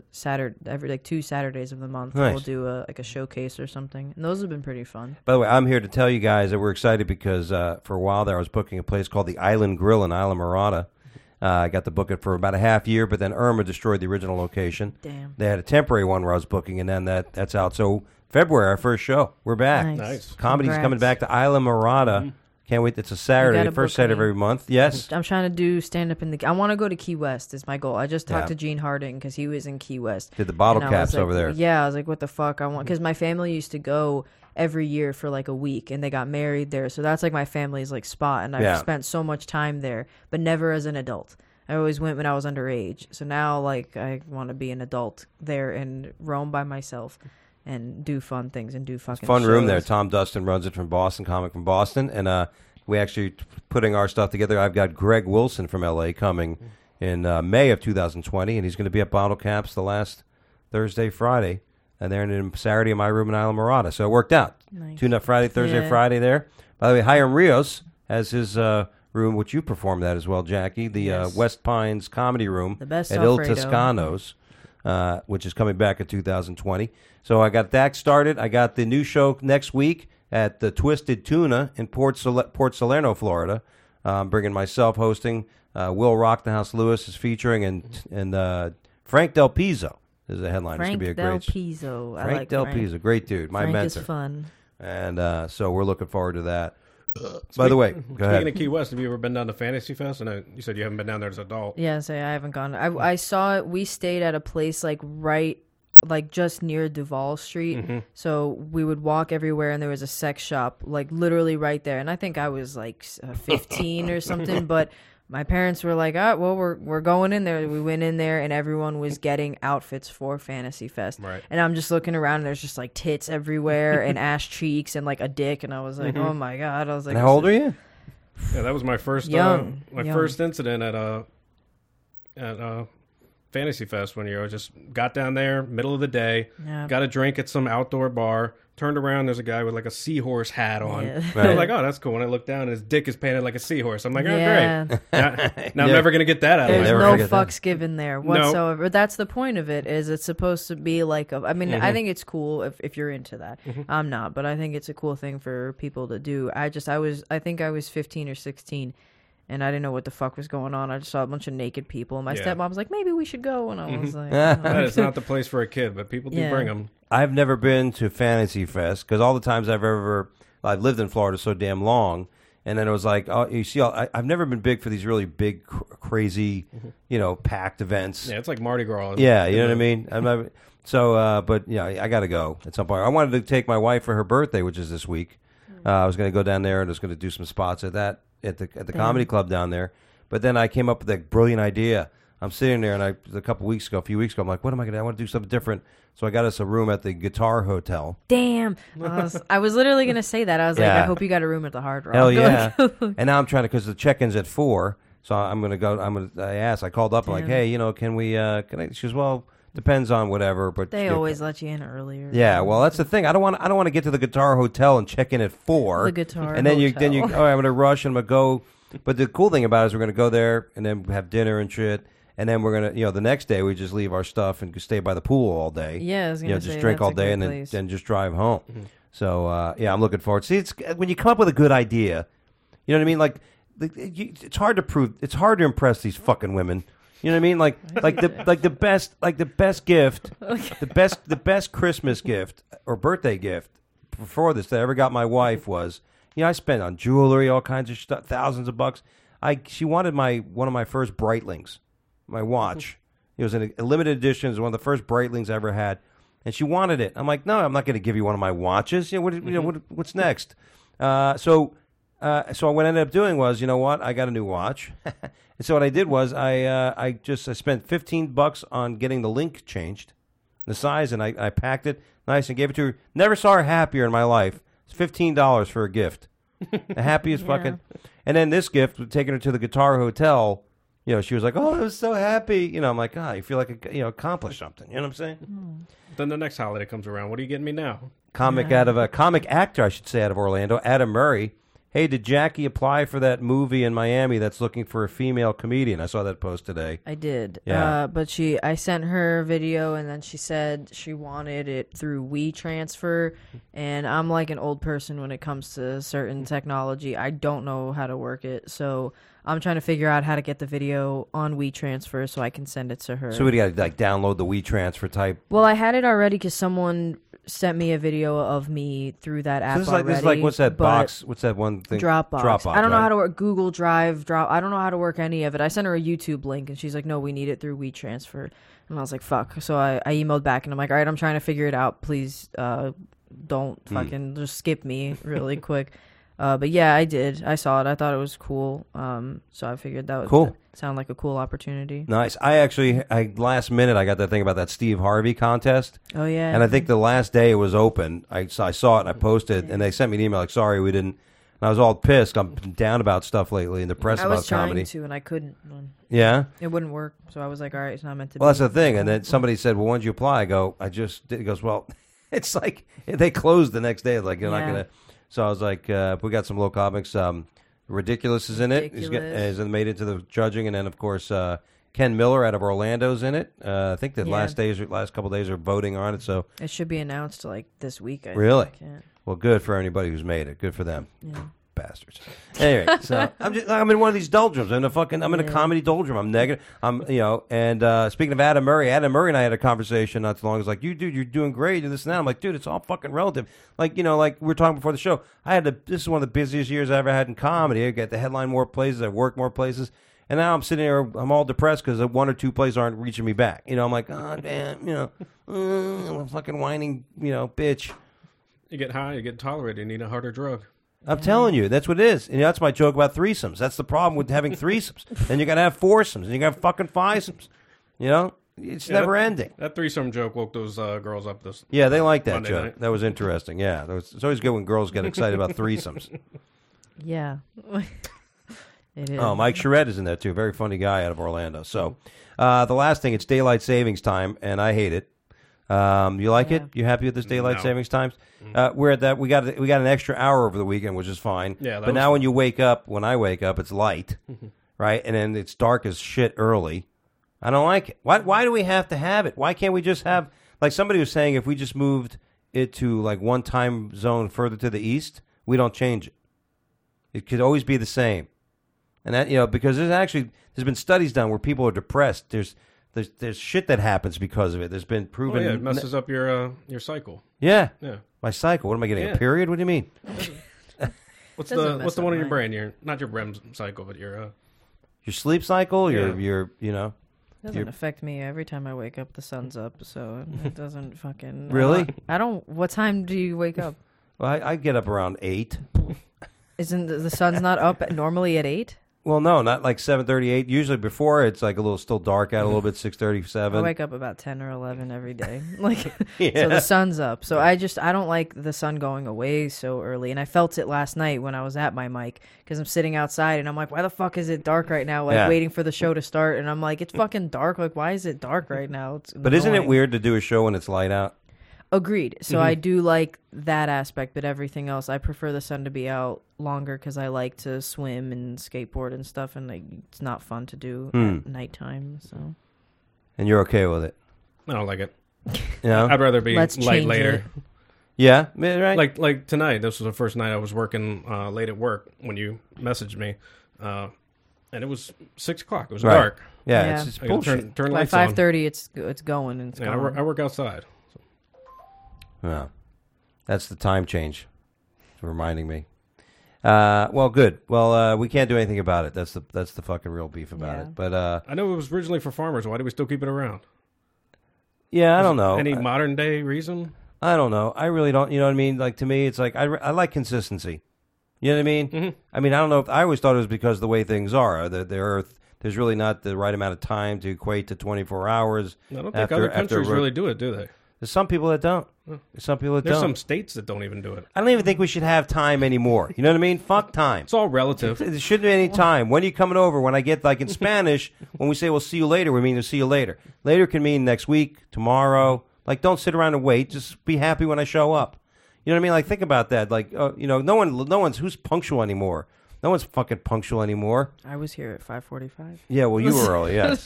every 2 Saturdays of the month. Nice. We'll do a showcase or something, and those have been pretty fun. By the way, I'm here to tell you guys that we're excited because for a while there I was booking a place called the Island Grill in Isla Mirada. I got to book it for about a half year, but then Irma destroyed the original location. Damn. They had a temporary one where I was booking, and then that's out. So February, our first show. We're back. Nice. Comedy's Congrats. coming back to Isla Mirada. Can't wait. It's a Saturday, gotta first book Saturday me. of every month. Yes. I'm trying to do stand up in the. I want to go to Key West. Is my goal. I just talked Yeah. to Gene Harding because he was in Key West. Did the bottle And I was caps like, over there. Yeah, I was like, what the fuck? I want because my family used to go every year for like a week, and they got married there. So that's like my family's like spot, and I've Yeah. spent so much time there, but never as an adult. I always went when I was underage. So now, like, I want to be an adult there and roam by myself and do fun things and do fucking Fun room shows. there. Tom Dustin runs it from Boston, comic from Boston, and we actually putting our stuff together. I've got Greg Wilson from LA coming in May of 2020, and he's going to be at Bottle Caps the last Thursday, Friday, and then Saturday in my room in Isla Mirada. So it worked out. Nice. Tune up Friday, Thursday, Yeah. Friday there. By the way, Hiram Rios has his room, which you performed at as well, Jackie, the Yes. West Pines Comedy Room The best at Il Alfredo. Toscanos, which is coming back in 2020. So I got that started. I got the new show next week at the Twisted Tuna in Port Salerno, Florida. Bringing myself hosting. Will Rock the House Lewis is featuring, and Frank Del Pizzo is the headliner. It's Frank going to be a Del great Pizzo. I Frank like Del Frank. Pizzo, great dude, my Frank mentor. is fun. And so we're looking forward to that. By the way, go Speaking ahead. of Key West, have you ever been down to Fantasy Fest? And you said you haven't been down there as an adult. Yes, I haven't gone. I saw it. We stayed at a place like just near Duval Street. So we would walk everywhere, and there was a sex shop like literally right there. And I think I was like 15 or something, but my parents were like, "Ah, well, we're going in there." We went in there, and everyone was getting outfits for Fantasy Fest. Right. And I'm just looking around, and there's just like tits everywhere, and ass cheeks, and like a dick. And I was like, "Oh my god!" I was like, And how old are you? Yeah, that was my first Young. first incident at Fantasy Fest one year. I just got down there, middle of the day, Yeah. got a drink at some outdoor bar, turned around, there's a guy with like a seahorse hat on. Yeah. I was like, oh, that's cool. When I looked down, his dick is painted like a seahorse. I'm like, oh, Yeah. great. Now I'm never going to get that out of There's my never no forget that. fucks given there whatsoever. That's the point of it. Is it's supposed to be like a. I mean, I think it's cool if you're into that. I'm not, but I think it's a cool thing for people to do. I think I was 15 or 16, and I didn't know what the fuck was going on. I just saw a bunch of naked people, and my Yeah. stepmom was like, "Maybe we should go," and I was like, That is not the place for a kid, but people do Yeah. bring them. I've never been to Fantasy Fest because all the times I've lived in Florida so damn long, and then it was like, oh, you see, I've never been big for these really big, crazy, packed events. Yeah, it's like Mardi Gras. Yeah, you know what I mean. I'm not, so, but yeah, I got to go at some point. I wanted to take my wife for her birthday, which is this week. I was going to go down there and I was going to do some spots at the comedy club down there. But then I came up with a brilliant idea. I'm sitting there, and a few weeks ago, I'm like, what am I going to do? I want to do something different. So I got us a room at the Guitar Hotel. "Damn!" I was literally gonna say that. I was like, Yeah. "I hope you got a room at the Hard Rock." Hell yeah! And now I'm trying to, because the check-in's at 4, so I'm going to go. I called up, like, Damn. hey, can we? Can I? She goes, well, depends on whatever. But They always let you in earlier. Yeah, well, that's the thing. I don't want to get to the Guitar Hotel and check in at 4. The Guitar and then Hotel. I'm going to rush and I'm going to go. But the cool thing about it is we're going to go there and then have dinner and shit. And then we're going to, the next day we just leave our stuff and stay by the pool all day. Yeah, I was gonna just say, drink that's all a day good and place. then just drive home. So, I'm looking forward. See, it's when you come up with a good idea, you know what I mean? Like, it's hard to prove. It's hard to impress these fucking women. You know what I mean? Like the best gift, the best Christmas gift or birthday gift before this that I ever got my wife was, I spent on jewelry, all kinds of stuff, thousands of bucks. She wanted one of my first Breitlings, my watch. It was a limited edition. It was one of the first Breitlings I ever had, and she wanted it. I'm like, no, I'm not going to give you one of my watches. What's next? So what I ended up doing was, you know what? I got a new watch. And so what I did was I spent $15 on getting the link changed, the size, and I packed it nice and gave it to her. Never saw her happier in my life. It's $15 for a gift. The happiest fucking. And then this gift, taking her to the Guitar Hotel, she was like, "Oh, I was so happy." I'm like, you feel like accomplished something. You know what I'm saying? Then the next holiday comes around. What are you getting me now? Comic actor, I should say, out of Orlando, Adam Murray, hey, did Jackie apply for that movie in Miami that's looking for a female comedian? I saw that post today. I did. Yeah. But I sent her a video, and then she said she wanted it through WeTransfer. And I'm like an old person when it comes to certain technology. I don't know how to work it. So I'm trying to figure out how to get the video on WeTransfer so I can send it to her. So we got to like download the WeTransfer type. Well, I had it already because someone sent me a video of me through that app So already. this is like what's that box? What's that one thing? Dropbox. I don't know right? how to work Google Drive. I don't know how to work any of it. I sent her a YouTube link, and she's like, "No, we need it through WeTransfer." And I was like, "Fuck!" So I emailed back, and I'm like, "All right, I'm trying to figure it out. Please, don't fucking just skip me really quick." But yeah, I did. I saw it. I thought it was cool. So I figured that would sound like a cool opportunity. Nice. I last minute I got that thing about that Steve Harvey contest. Oh yeah. And I think the last day it was open, I saw it and I posted, and they sent me an email like, "Sorry, we didn't." And I was all pissed. I'm down about stuff lately in the press I about was trying comedy. to, and I couldn't. Yeah. It wouldn't work. So I was like, "All right, it's not meant to." Well, be. that's the thing. And then somebody said, "Well, when did you apply?" I go, "I just did." He goes, "Well, it's like they closed the next day. It's like you're not gonna." So I was like, "We got some low comics. Ridiculous is in it. He's made it to the judging, and then of course Ken Miller out of Orlando's in it. I think the last couple days are voting on it. So it should be announced like this week. I really? think. Yeah. Well, good for anybody who's made it. Good for them. Yeah. Bastards. Anyway, so I'm in one of these doldrums. I'm in a comedy doldrum. I'm negative. And speaking of Adam Murray and I had a conversation not too long ago. It's like, "You dude, you're doing great and this and that." I'm like, "Dude, it's all fucking relative." Like, like we were talking before the show. This is one of the busiest years I ever had in comedy. I get to headline more places. I work more places. And now I'm sitting here, I'm all depressed because one or two plays aren't reaching me back. I'm like, "Oh, damn, I'm a fucking whining, bitch." You get high, you get tolerated, you need a harder drug. I'm telling you, that's what it is. And that's my joke about threesomes. That's the problem with having threesomes. Then you got to have foursomes, and you got fucking fivesomes. It's never ending. That threesome joke woke those girls up this. Yeah, they like that Monday joke. night. That was interesting. Yeah, it's always good when girls get excited about threesomes. Yeah. It is. Oh, Mike Charette is in there too. Very funny guy out of Orlando. So, the last thing, it's daylight savings time, and I hate it. You like it? You happy with this daylight savings times? We're at that. We got an extra hour over the weekend, which is fine. Yeah, but now when I wake up, it's light, right? And then it's dark as shit early. I don't like it. Why do we have to have it? Why can't we just have, like somebody was saying, if we just moved it to like one time zone further to the east, we don't change it. It could always be the same. And that, because there's been studies done where people are depressed. There's shit that happens because of it. There's been proven. It messes up your cycle. Yeah. Yeah. My cycle. What am I getting? A period? What do you mean? What's the one in your brain? Not your REM cycle, but your sleep cycle. Yeah. Your Doesn't affect me. Every time I wake up, the sun's up, so it doesn't fucking. Really? I don't. What time do you wake up? Well, I get up around 8. Isn't the sun's not up normally at 8? Well, no, not like 7:38. Usually before it's like still dark out a little bit. 6:37. I wake up about 10 or 11 every day. So the sun's up. So I don't like the sun going away so early. And I felt it last night when I was at my mic because I'm sitting outside and I'm like, why the fuck is it dark right now? Waiting for the show to start. And I'm like, it's fucking dark. Like, why is it dark right now? But isn't it weird to do a show when it's light out? Agreed. So I do like that aspect, but everything else, I prefer the sun to be out longer because I like to swim and skateboard and stuff, and it's not fun to do at nighttime. So. And you're okay with it? I don't like it. Yeah. I'd rather be light later. Yeah, right. Like tonight, this was the first night I was working late at work when you messaged me, and it was 6 o'clock. It was dark. Yeah, it's bullshit. Turn by lights on. 5:30, it's going. And it's I work outside. Yeah, that's the time change. It's reminding me. Well, good. Well, we can't do anything about it. That's the fucking real beef about it. But I know it was originally for farmers. Why do we still keep it around? Yeah, I don't know. Any modern day reason? I don't know. I really don't. You know what I mean? Like to me, it's like I like consistency. You know what I mean? Mm-hmm. I mean, I don't know. I always thought it was because of the way things are. The Earth. There's really not the right amount of time to equate to 24 hours. I don't think other countries really do it, do they? There's some people that don't. There's some people that There's don't. some states that don't even do it. I don't even think we should have time anymore. You know what I mean? Fuck time. It's all relative. There shouldn't be any time. When are you coming over? When I get, like in Spanish, when we say we'll see you later, we mean to see you later. Later can mean next week, tomorrow. Like, don't sit around and wait. Just be happy when I show up. You know what I mean? Like, think about that. Like, no one's who's punctual anymore. No one's fucking punctual anymore. I was here at 5:45. Yeah, well, you were early. Yes.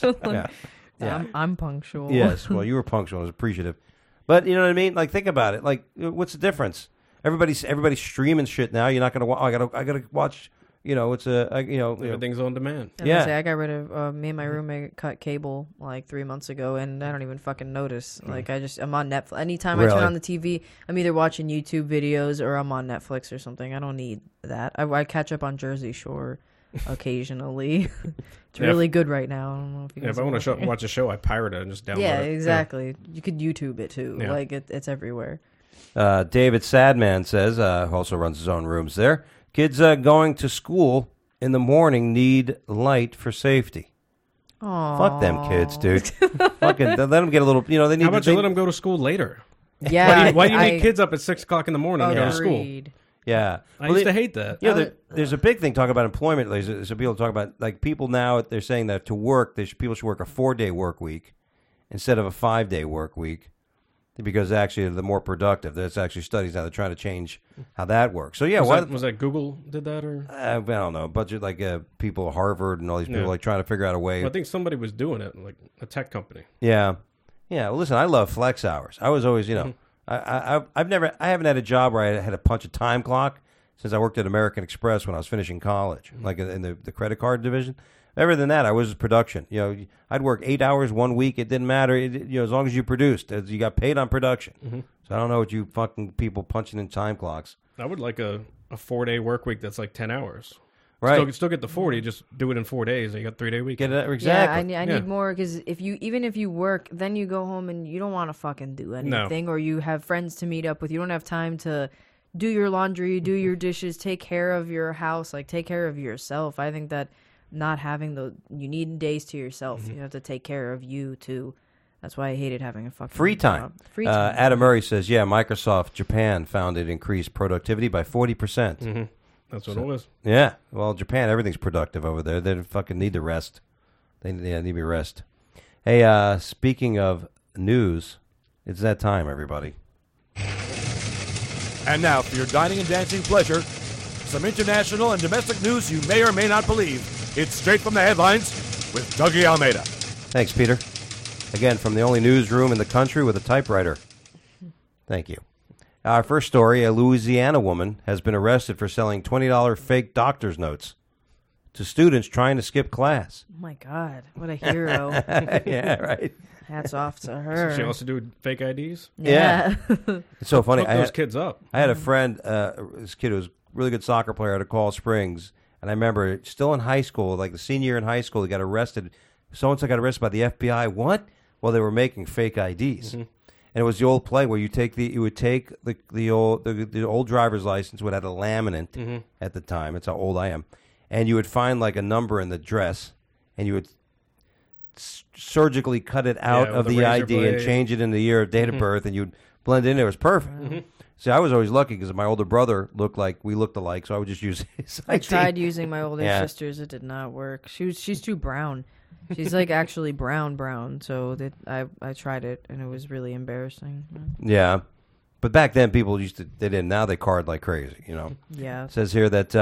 Yeah. I'm punctual. Yes. Well, you were punctual. I was appreciative. But you know what I mean? Like, think about it. Like, what's the difference? Everybody's streaming shit now. You're not gonna. I gotta watch. It's everything's on demand. I got rid of me and my roommate cut cable like 3 months ago, and I don't even fucking notice. Like I'm on Netflix. Anytime I turn on the TV, I'm either watching YouTube videos or I'm on Netflix or something. I don't need that. I catch up on Jersey Shore occasionally. It's really good right now. I don't know if you guys if I want to watch a show, I pirate it and just download it. Yeah, exactly. You could YouTube it too. Yeah. Like it's everywhere. David Sadman says, also runs his own rooms there. Kids going to school in the morning need light for safety. Aww. Fuck them kids, dude. Fucking let them get a little. They need. How about you let them go to school later? Yeah. Why do you need kids up at 6 o'clock in the morning to go to school? Yeah, I used to hate that. Yeah, there's a big thing talking about employment. There's people talk about like people now. They're saying that to work, people should work a 4-day work week instead of a 5-day work week. Because actually, they're more productive. There's actually studies now that are trying to change how that works. So yeah, was that Google did that or I don't know. A bunch of like people at Harvard and all these people like trying to figure out a way. Well, I think somebody was doing it, like a tech company. Yeah. Well, listen, I love flex hours. I was always, I haven't had a job where I had to punch a time clock since I worked at American Express when I was finishing college, like in the credit card division. Other than that, I was production. I'd work 8 hours 1 week. It didn't matter. As long as you produced, you got paid on production. Mm-hmm. So I don't know what you fucking people punching in time clocks. I would like a 4-day work week that's like 10 hours. Right. Still get the 40. Just do it in 4 days. And you got 3-day week. Exactly. Yeah, I need more because even if you work, then you go home and you don't want to fucking do anything, or you have friends to meet up with. You don't have time to do your laundry, do your dishes, take care of your house, like take care of yourself. I think that. Not having you need days to yourself. Mm-hmm. You have to take care of you too. That's why I hated having a fucking free time. Free time. Adam Murray says, Microsoft Japan found it increased productivity by 40%. Mm-hmm. That's what it was. Yeah. Well, Japan, everything's productive over there. They fucking need the rest. They need to rest. Hey, speaking of news, it's that time, everybody. And now for your dining and dancing pleasure, some international and domestic news you may or may not believe. It's Straight from the Headlines with Dougie Almeida. Thanks, Peter. Again, from the only newsroom in the country with a typewriter. Thank you. Our first story, a Louisiana woman has been arrested for selling $20 fake doctor's notes to students trying to skip class. Oh, my God. What a hero. Yeah, right. Hats off to her. So she also do fake IDs? Yeah. It's so funny. Hook those kids up. I had a friend, this kid who was a really good soccer player out of Coral Springs. And I remember still in high school, like the senior year in high school, he got arrested. So-and-so got arrested by the FBI. What? Well, they were making fake IDs. Mm-hmm. And it was the old play where you would take the old driver's license, would have a laminate at the time. That's how old I am. And you would find like a number in the dress, and you would surgically cut it out of the ID blade. And change it in the year of date of birth, and you'd blend it in. It was perfect. Mm-hmm. See, I was always lucky because my older brother we looked alike, so I would just use his ID. I tried using my older sister's. It did not work. She's too brown. She's like actually brown. So I tried it, and it was really embarrassing. Yeah. But back then, people they didn't. Now they card like crazy, Yeah. It says here that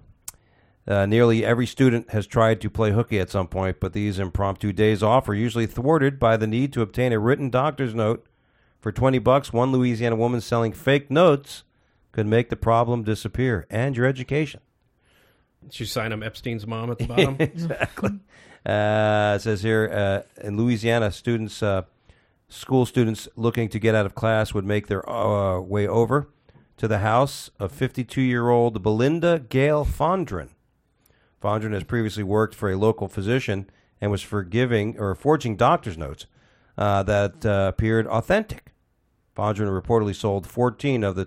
nearly every student has tried to play hooky at some point, but these impromptu days off are usually thwarted by the need to obtain a written doctor's note. For $20, one Louisiana woman selling fake notes could make the problem disappear and your education. She signed him Epstein's mom at the bottom. Exactly. It says here in Louisiana, school students looking to get out of class would make their way over to the house of 52-year-old Belinda Gale Fondren. Fondren has previously worked for a local physician and was forging doctor's notes that appeared authentic. Fondren reportedly sold 14 of the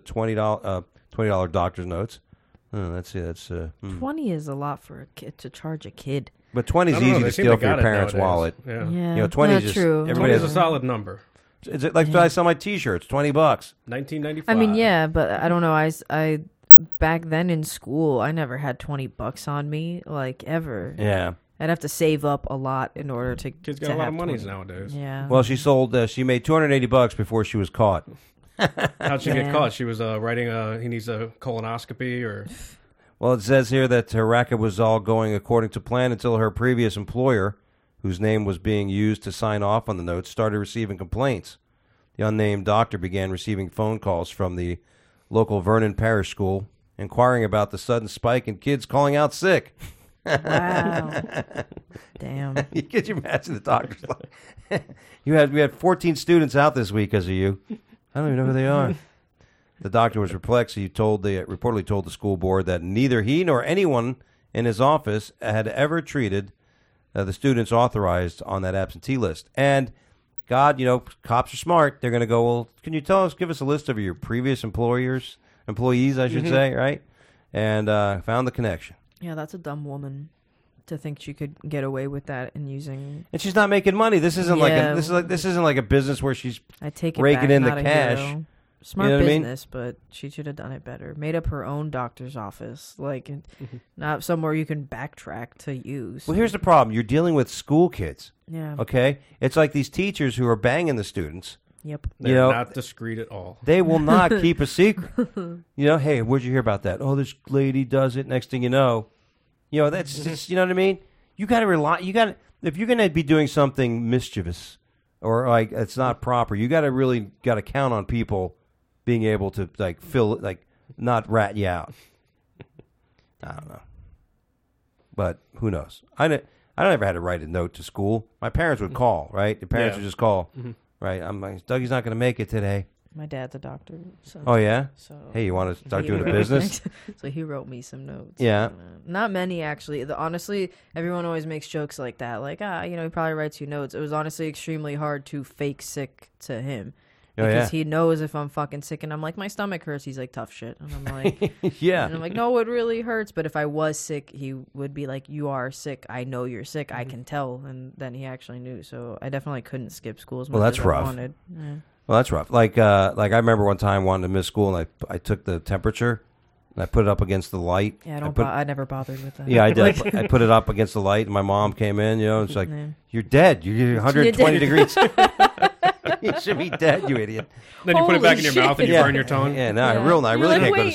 $20 doctor's notes. Let's see. That's 20 is a lot for a kid to charge a kid. But 20 is easy to steal from your parents' wallet. Yeah. 20 is just true. 20 is a solid number. Is it like I sell my T-shirts? $20. 1995. I mean, yeah, but I don't know. I back then in school, I never had $20 on me, like ever. Yeah. I'd have to save up a lot in order to. Kids got a lot of monies nowadays. Yeah. Well, she sold. She made $280 before she was caught. How'd she get caught? She was writing he needs a colonoscopy or... Well, it says here that her racket was all going according to plan until her previous employer, whose name was being used to sign off on the notes, started receiving complaints. The unnamed doctor began receiving phone calls from the local Vernon Parish School inquiring about the sudden spike in kids calling out sick. Wow. Damn. Could you imagine the doctor's like, we had 14 students out this week because of you. I don't even know who they are. The doctor was perplexed. He reportedly told the school board that neither he nor anyone in his office had ever treated the students authorized on that absentee list. And God, cops are smart. They're going to go, well, can you give us a list of your previous employees, I should say, right? And found the connection. Yeah, that's a dumb woman to think she could get away with that and using. And she's not making money. This isn't this isn't like a business where she's raking in the cash. Hero. Smart business, but she should have done it better. Made up her own doctor's office, not somewhere you can backtrack to use. Well, here's the problem: you're dealing with school kids. Yeah. Okay, it's like these teachers who are banging the students. Yep. They're not discreet at all. They will not keep a secret. Hey, where'd you hear about that? Oh, this lady does it. Next thing you know, that's just, you know what I mean? You got to rely. If you're going to be doing something mischievous or like it's not proper, you got to count on people being able to not rat you out. I don't know, but who knows? I never had to write a note to school. My parents would call, right? The parents would just call. Mm-hmm. Right, I'm like, Dougie's not going to make it today. My dad's a doctor. So, oh, yeah? So hey, you want to start doing a business? So he wrote me some notes. Yeah. Not many, actually. Honestly, everyone always makes jokes like that. Like, he probably writes you notes. It was honestly extremely hard to fake sick to him. Because he knows if I'm fucking sick and I'm like, my stomach hurts. He's like, tough shit. And I'm like, yeah. And I'm like, no, it really hurts. But if I was sick, he would be like, you are sick. I know you're sick. Mm-hmm. I can tell. And then he actually knew. So I definitely couldn't skip school as much as I wanted. Yeah. Well, that's rough. Like I remember one time wanting to miss school and I took the temperature and I put it up against the light. Yeah, I never bothered with that. Yeah, I did. I put it up against the light and my mom came in, and it's like, you're dead. You're 120 degrees. You should be dead, you idiot. Then you put it back in your mouth and you burn your tongue. Yeah, no, I really can't go to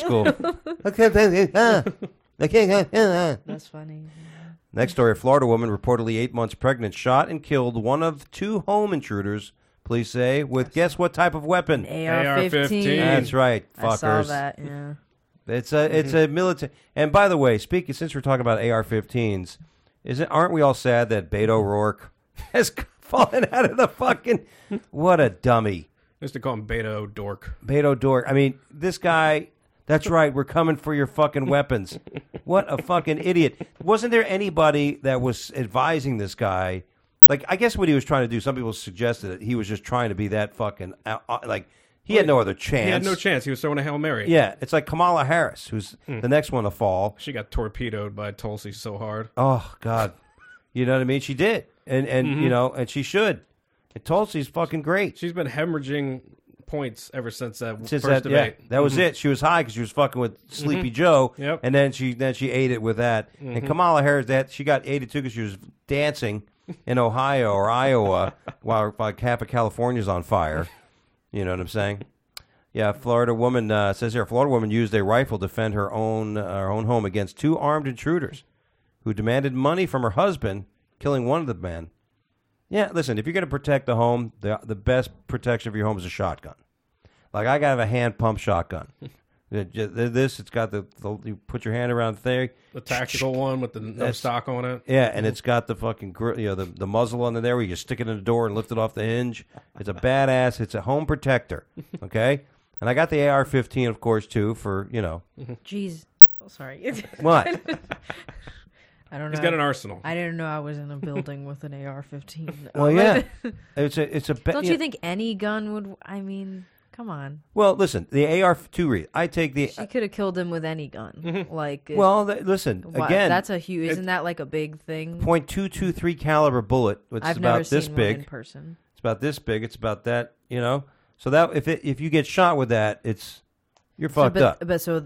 school. That's funny. Next story, a Florida woman reportedly 8 months pregnant shot and killed one of two home intruders, police say, with guess what type of weapon? AR-15. That's right, fuckers. I saw that, yeah. It's a military. And by the way, since we're talking about AR-15s, aren't we all sad that Beto O'Rourke has fallen out of the fucking... What a dummy. I used to call him Beto Dork. Beto Dork. I mean, this guy... That's right, we're coming for your fucking weapons. What a fucking idiot. Wasn't there anybody that was advising this guy? Like, I guess what he was trying to do, some people suggested that he was just trying to be that fucking... He had no other chance. He had no chance. He was throwing a Hail Mary. Yeah, it's like Kamala Harris, who's the next one to fall. She got torpedoed by Tulsi so hard. Oh, God. You know what I mean? She did. And and she should. And Tulsi's fucking great. She's been hemorrhaging points ever since that first debate. Yeah, that was it. She was high because she was fucking with Sleepy Joe. Yep. And then she ate it with that. And Kamala Harris, she got ate it too because she was dancing in Ohio or Iowa while half of California's on fire. You know what I'm saying? Yeah, Florida woman says here, a Florida woman used a rifle to defend her own home against two armed intruders who demanded money from her husband, killing one of the men. Yeah, listen, if you're going to protect the home, the best protection of your home is a shotgun. Like, I got to have a hand pump shotgun. It's got you put your hand around there. The tactical one with the no stock on it. Yeah, and it's got the fucking, the muzzle under there where you stick it in the door and lift it off the hinge. It's a badass. It's a home protector, okay? And I got the AR-15, of course, too, for, Jeez. Oh, sorry. What? I don't know. He's got an arsenal. I didn't know I was in a building with an AR-15. Well, yeah. It's a. Don't you think any gun would? I mean, come on. Well, listen, the AR-2 I take the. She could have killed him with any gun. Like. Listen again. That's a huge. Isn't that like a big thing? .223 caliber bullet. Which I've is never about this seen big. One in person. It's about this big. It's about that. So that if you get shot with that, you're fucked up.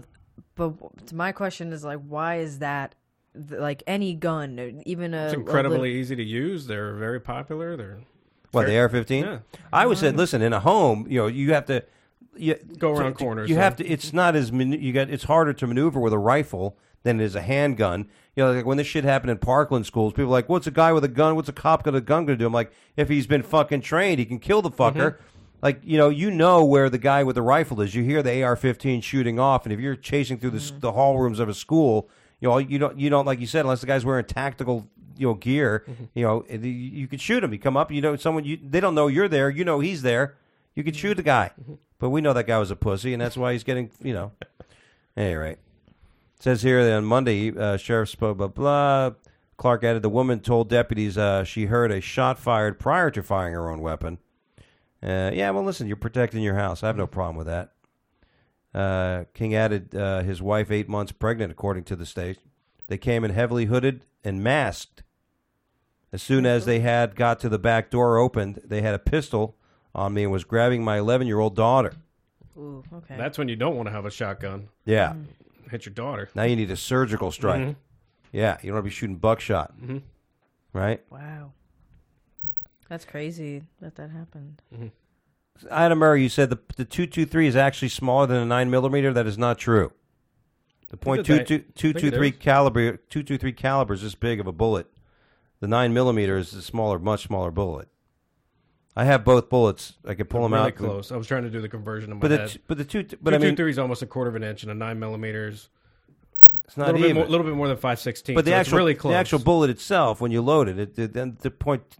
But my question is like, why is that? Like any gun, even it's incredibly easy to use. They're very popular. The AR-15? Yeah. I would say, listen, in a home, you have to. Go around corners. You have to. It's not as it's harder to maneuver with a rifle than it is a handgun. You know, like when this shit happened in Parkland schools, people are like, "What's a guy with a gun? What's a cop with a gun going to do?" I'm like, if he's been fucking trained, he can kill the fucker. Like, you know where the guy with the rifle is. You hear the AR-15 shooting off, and if you're chasing through the hall rooms of a school, you don't like you said, unless the guy's wearing tactical gear, you could shoot him. You come up, they don't know you're there. You know he's there. You could shoot the guy, but we know that guy was a pussy, and that's why he's getting Anyway, it says here that on Monday, sheriff spoke blah blah. Clark added the woman told deputies she heard a shot fired prior to firing her own weapon. Well, listen, you're protecting your house. I have no problem with that. King added his wife 8 months pregnant, according to the state. They came in heavily hooded and masked. As soon as they had got to the back door opened, they had a pistol on me and was grabbing my 11-year-old daughter. Ooh, okay. That's when you don't want to have a shotgun. Yeah. Hit your daughter. Now you need a surgical strike. Yeah, you don't want to be shooting buckshot. Right? Wow. That's crazy that happened. Adam Murray, you said the 223 is actually smaller than a 9mm. That is not true. The .223 caliber is this big of a bullet. The 9mm is a smaller, much smaller bullet. I have both bullets. I could pull them really out. Close. I was trying to do the conversion in my head. But the 223 is almost a quarter of an inch, and a 9mm. It's not even a little bit more than 5/16. But it's really close. The actual bullet itself, when you load it, the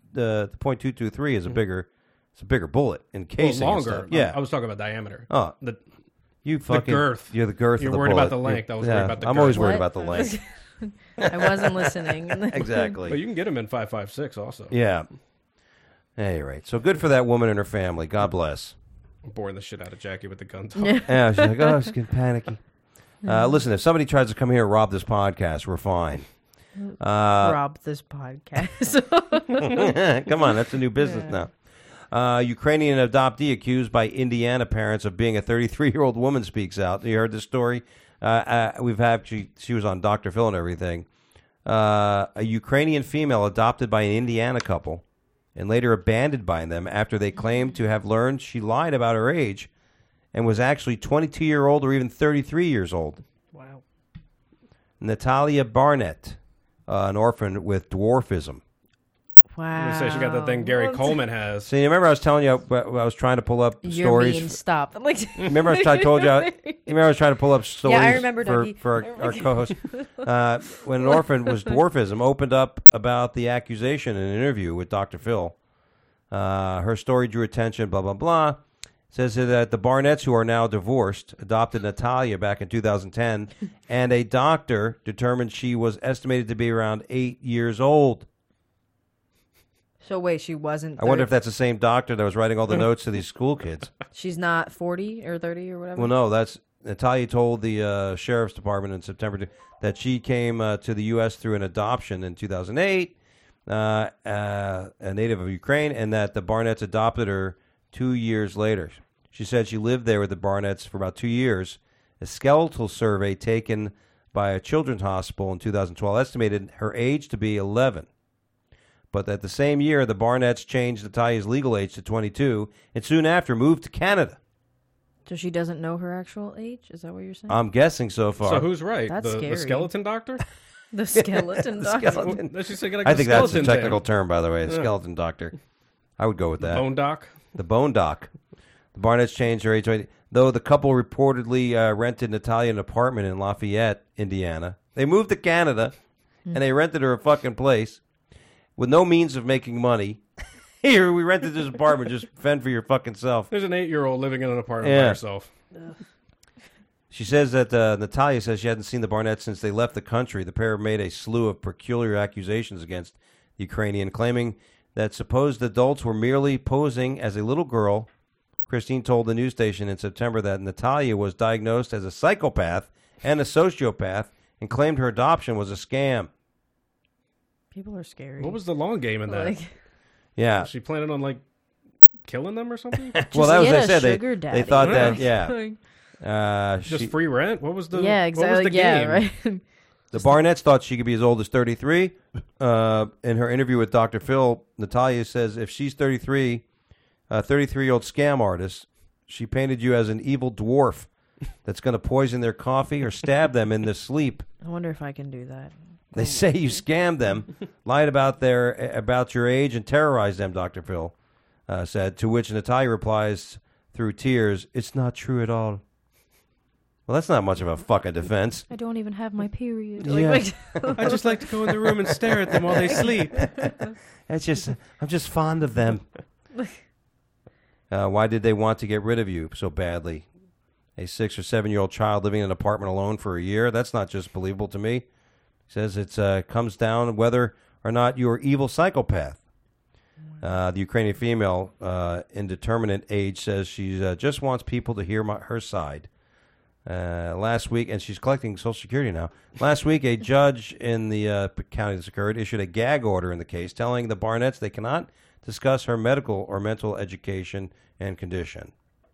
.223 is a bigger. It's a bigger bullet in casing. Well, longer. Yeah, I was talking about diameter. Oh, the girth. You're the girth. You're of the worried bullet. about the length. I was worried about the girth. I'm always worried about the length. I wasn't listening. Exactly. But you can get them in 5.56 also. Yeah. Hey, right. So good for that woman and her family. God bless. I'm boring the shit out of Jackie with the gun talk. Yeah, she's like, oh, she's getting panicky. Listen, if somebody tries to come here and rob this podcast, we're fine. Rob this podcast. Come on, that's a new business now. Ukrainian adoptee accused by Indiana parents of being a 33-year-old woman speaks out. You heard this story? She was on Dr. Phil and everything. A Ukrainian female adopted by an Indiana couple and later abandoned by them after they claimed to have learned she lied about her age and was actually 22-year-old or even 33 years old. Wow. Natalia Barnett, an orphan with dwarfism. Wow. I'm going to say she got the thing Gary Coleman has. See, remember I was telling you, I was trying to pull up stories. You're mean, stop. I'm like, remember I told you, remember I was trying to pull up stories I remember, for our co-host. When an orphan was dwarfism, opened up about the accusation in an interview with Dr. Phil. Her story drew attention, blah, blah, blah. Says that the Barnetts, who are now divorced, adopted Natalia back in 2010, and a doctor determined she was estimated to be around 8 years old. So wait, she wasn't. I wonder if that's the same doctor that was writing all the notes to these school kids. She's not 40 or 30 or whatever? Well, no, that's Natalia told the sheriff's department in September that she came to the U.S. through an adoption in 2008, a native of Ukraine, and that the Barnetts adopted her 2 years later. She said she lived there with the Barnetts for about 2 years. A skeletal survey taken by a children's hospital in 2012 estimated her age to be 11. But that the same year, the Barnetts changed Natalia's legal age to 22 and soon after moved to Canada. So she doesn't know her actual age? Is that what you're saying? I'm guessing so far. So who's right? That's the scary. skeleton doctor? The skeleton doctor. Skeleton. Well, she's like I think that's the technical thing. term, by the way, the skeleton doctor. I would go with that. Bone doc? The bone doc. The Barnetts changed her age, though the couple reportedly rented Natalia an apartment in Lafayette, Indiana. They moved to Canada, and they rented her a fucking place with no means of making money. Here, we rented this apartment. Just fend for your fucking self. There's an 8-year-old living in an apartment by herself. She says that Natalia says she hadn't seen the Barnetts since they left the country. The pair made a slew of peculiar accusations against the Ukrainian, claiming that supposed adults were merely posing as a little girl. Christine told the news station in September that Natalia was diagnosed as a psychopath and a sociopath and claimed her adoption was a scam. People are scary. What was the long game in that? Yeah. Was she planning on, killing them or something? Well, that was what they said. Sugar they thought that, Just free rent? What was the exactly. What was the game? Right. The Barnetts thought she could be as old as 33. In her interview with Dr. Phil, Natalia says if she's 33, a 33-year-old scam artist, She painted you as an evil dwarf that's going to poison their coffee or stab them in their sleep. I wonder if I can do that. They say you scammed them, lied about your age, and terrorized them, Dr. Phil said, to which Natalia replies through tears, "It's not true at all." Well, that's not much of a fucking defense. I don't even have my period. Yeah. I just like to go in the room and stare at them while they sleep. I'm just fond of them. Why did they want to get rid of you so badly? A 6 or 7-year-old child living in an apartment alone for a year? That's not just believable to me. He says it comes down whether or not you're an evil psychopath. The Ukrainian female, indeterminate age, says she just wants people to hear her side. Last week, and she's collecting Social Security now. Last week, a judge in the county this occurred issued a gag order in the case, telling the Barnetts they cannot discuss her medical or mental education and condition.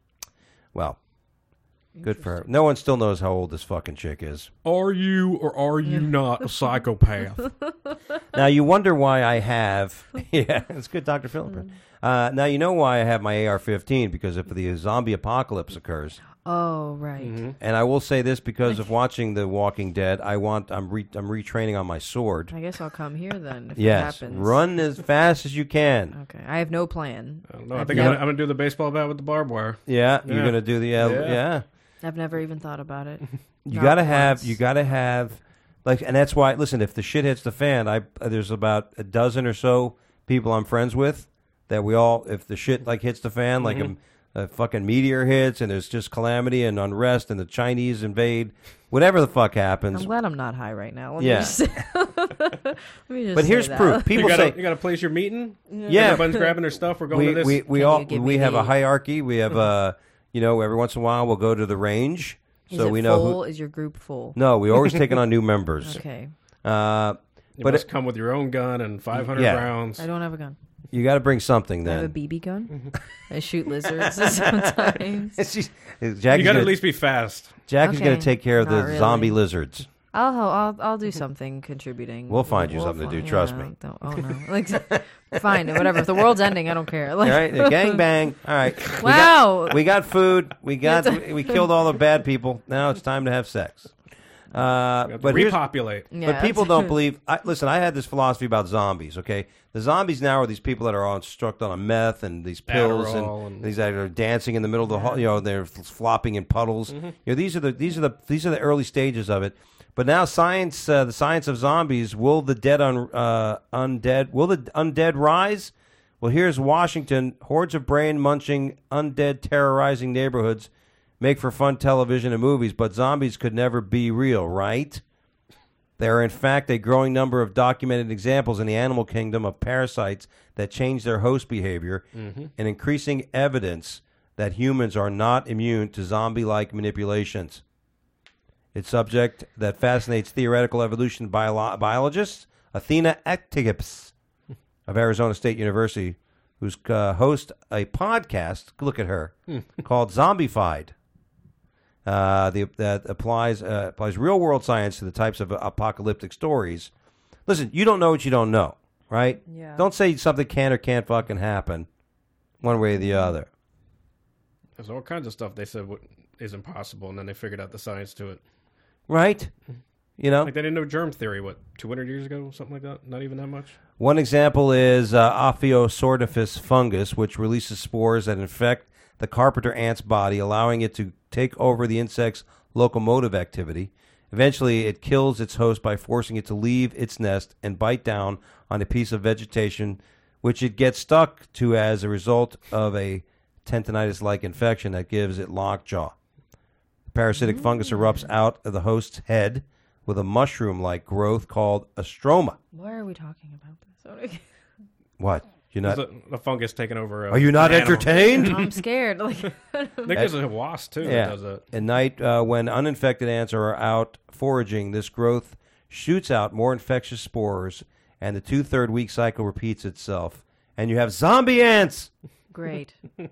Well, good for her. No one still knows how old this fucking chick is. Are you or are you not a psychopath? Now, you wonder why I have... Yeah, it's good, Dr. Philip. Now, you know why I have my AR-15, because if the zombie apocalypse occurs... Oh, right. Mm-hmm. And I will say this because of watching The Walking Dead. I'm retraining on my sword. I guess I'll come here then if Yes, it happens. run as fast as you can. Okay, I have no plan. No, I think I'm going to do the baseball bat with the barbed wire. Yeah, Yeah. you're gonna do the yeah. I've never even thought about it. You Not gotta once. have like, and that's why. Listen, if the shit hits the fan, there's about a dozen or so people I'm friends with that we all, if the shit like hits the fan, like a fucking meteor hits and there's just calamity and unrest and the Chinese invade, whatever the fuck happens. I'm glad I'm not high right now. Let Yeah. me just, let me just But say here's that. proof. People You say got a place you're meeting? Yeah. Everyone's grabbing their stuff. We're going to this. we Can all you give we me have a the- hierarchy. We have every once in a while we'll go to the range, Is so it we know full? who. Is your group full? No, we always taking on new members. Okay. You But must come with your own gun and 500 Yeah. rounds. I don't have a gun. you got to bring something I have a then. BB gun. I shoot lizards sometimes. She's- You Jackie's got to gonna, at least be fast. Jackie's going Okay. to take care of the Not really. zombie lizards. I'll do something contributing. We'll find you something to do, trust me. Oh no, like fine, whatever. If the world's ending, I don't care. Like, All right, gang bang. All right. Wow. We got food. We killed all the bad people. Now it's time to have sex. You have to But here's, repopulate. Yeah, but people that's don't true. believe. Listen, I had this philosophy about zombies. Okay, the zombies now are these people that are all instructed on a meth and these pills Adderall and and- these that are dancing in the middle of the hall. You know, they're flopping in puddles. You know, these are the early stages of it. But now science, the science of zombies. Will the undead? Will the undead rise? Well, here's Washington. Hordes of brain-munching undead terrorizing neighborhoods make for fun television and movies, but zombies could never be real, right? There are, in fact, a growing number of documented examples in the animal kingdom of parasites that change their host behavior, and increasing evidence that humans are not immune to zombie-like manipulations. It's subject that fascinates theoretical evolution biologists Athena Ectigips of Arizona State University, who's hosts a podcast, look at her, called Zombified. That applies real-world science to the types of apocalyptic stories. Listen, you don't know what you don't know, right? Yeah. Don't say something can or can't fucking happen one way or the other. There's all kinds of stuff they said is impossible, and then they figured out the science to it. Right? You know? Like they didn't know germ theory, 200 years ago? Something like that? Not even that much? One example is Ophiosordaphus fungus, which releases spores that infect the carpenter ant's body, allowing it to take over the insect's locomotive activity. Eventually, it kills its host by forcing it to leave its nest and bite down on a piece of vegetation, which it gets stuck to as a result of a tendinitis-like infection that gives it lockjaw. The parasitic fungus erupts out of the host's head with a mushroom-like growth called a stroma. Why are we talking about this? What? You're not? There's a fungus taking over. Are you not an animal. entertained? I'm scared. Like, I think there's a wasp, too, that Yeah. does that. At night, when uninfected ants are out foraging, this growth shoots out more infectious spores, and the 2/3 week cycle repeats itself. And you have zombie ants! great.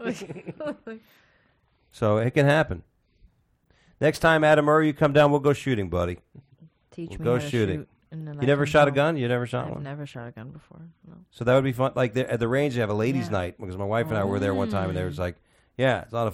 So it can happen. Next time, Adam Murray, you come down, we'll go shooting, buddy. Teach We'll me go how to shooting. shoot, and then You I never can shot a go. gun? You never shot I've one? never shot a gun before. No. So that would be fun. Like at the range, they have a ladies' Yeah. night because my wife and I were there one time, and they was like, "Yeah, it's a lot of fun."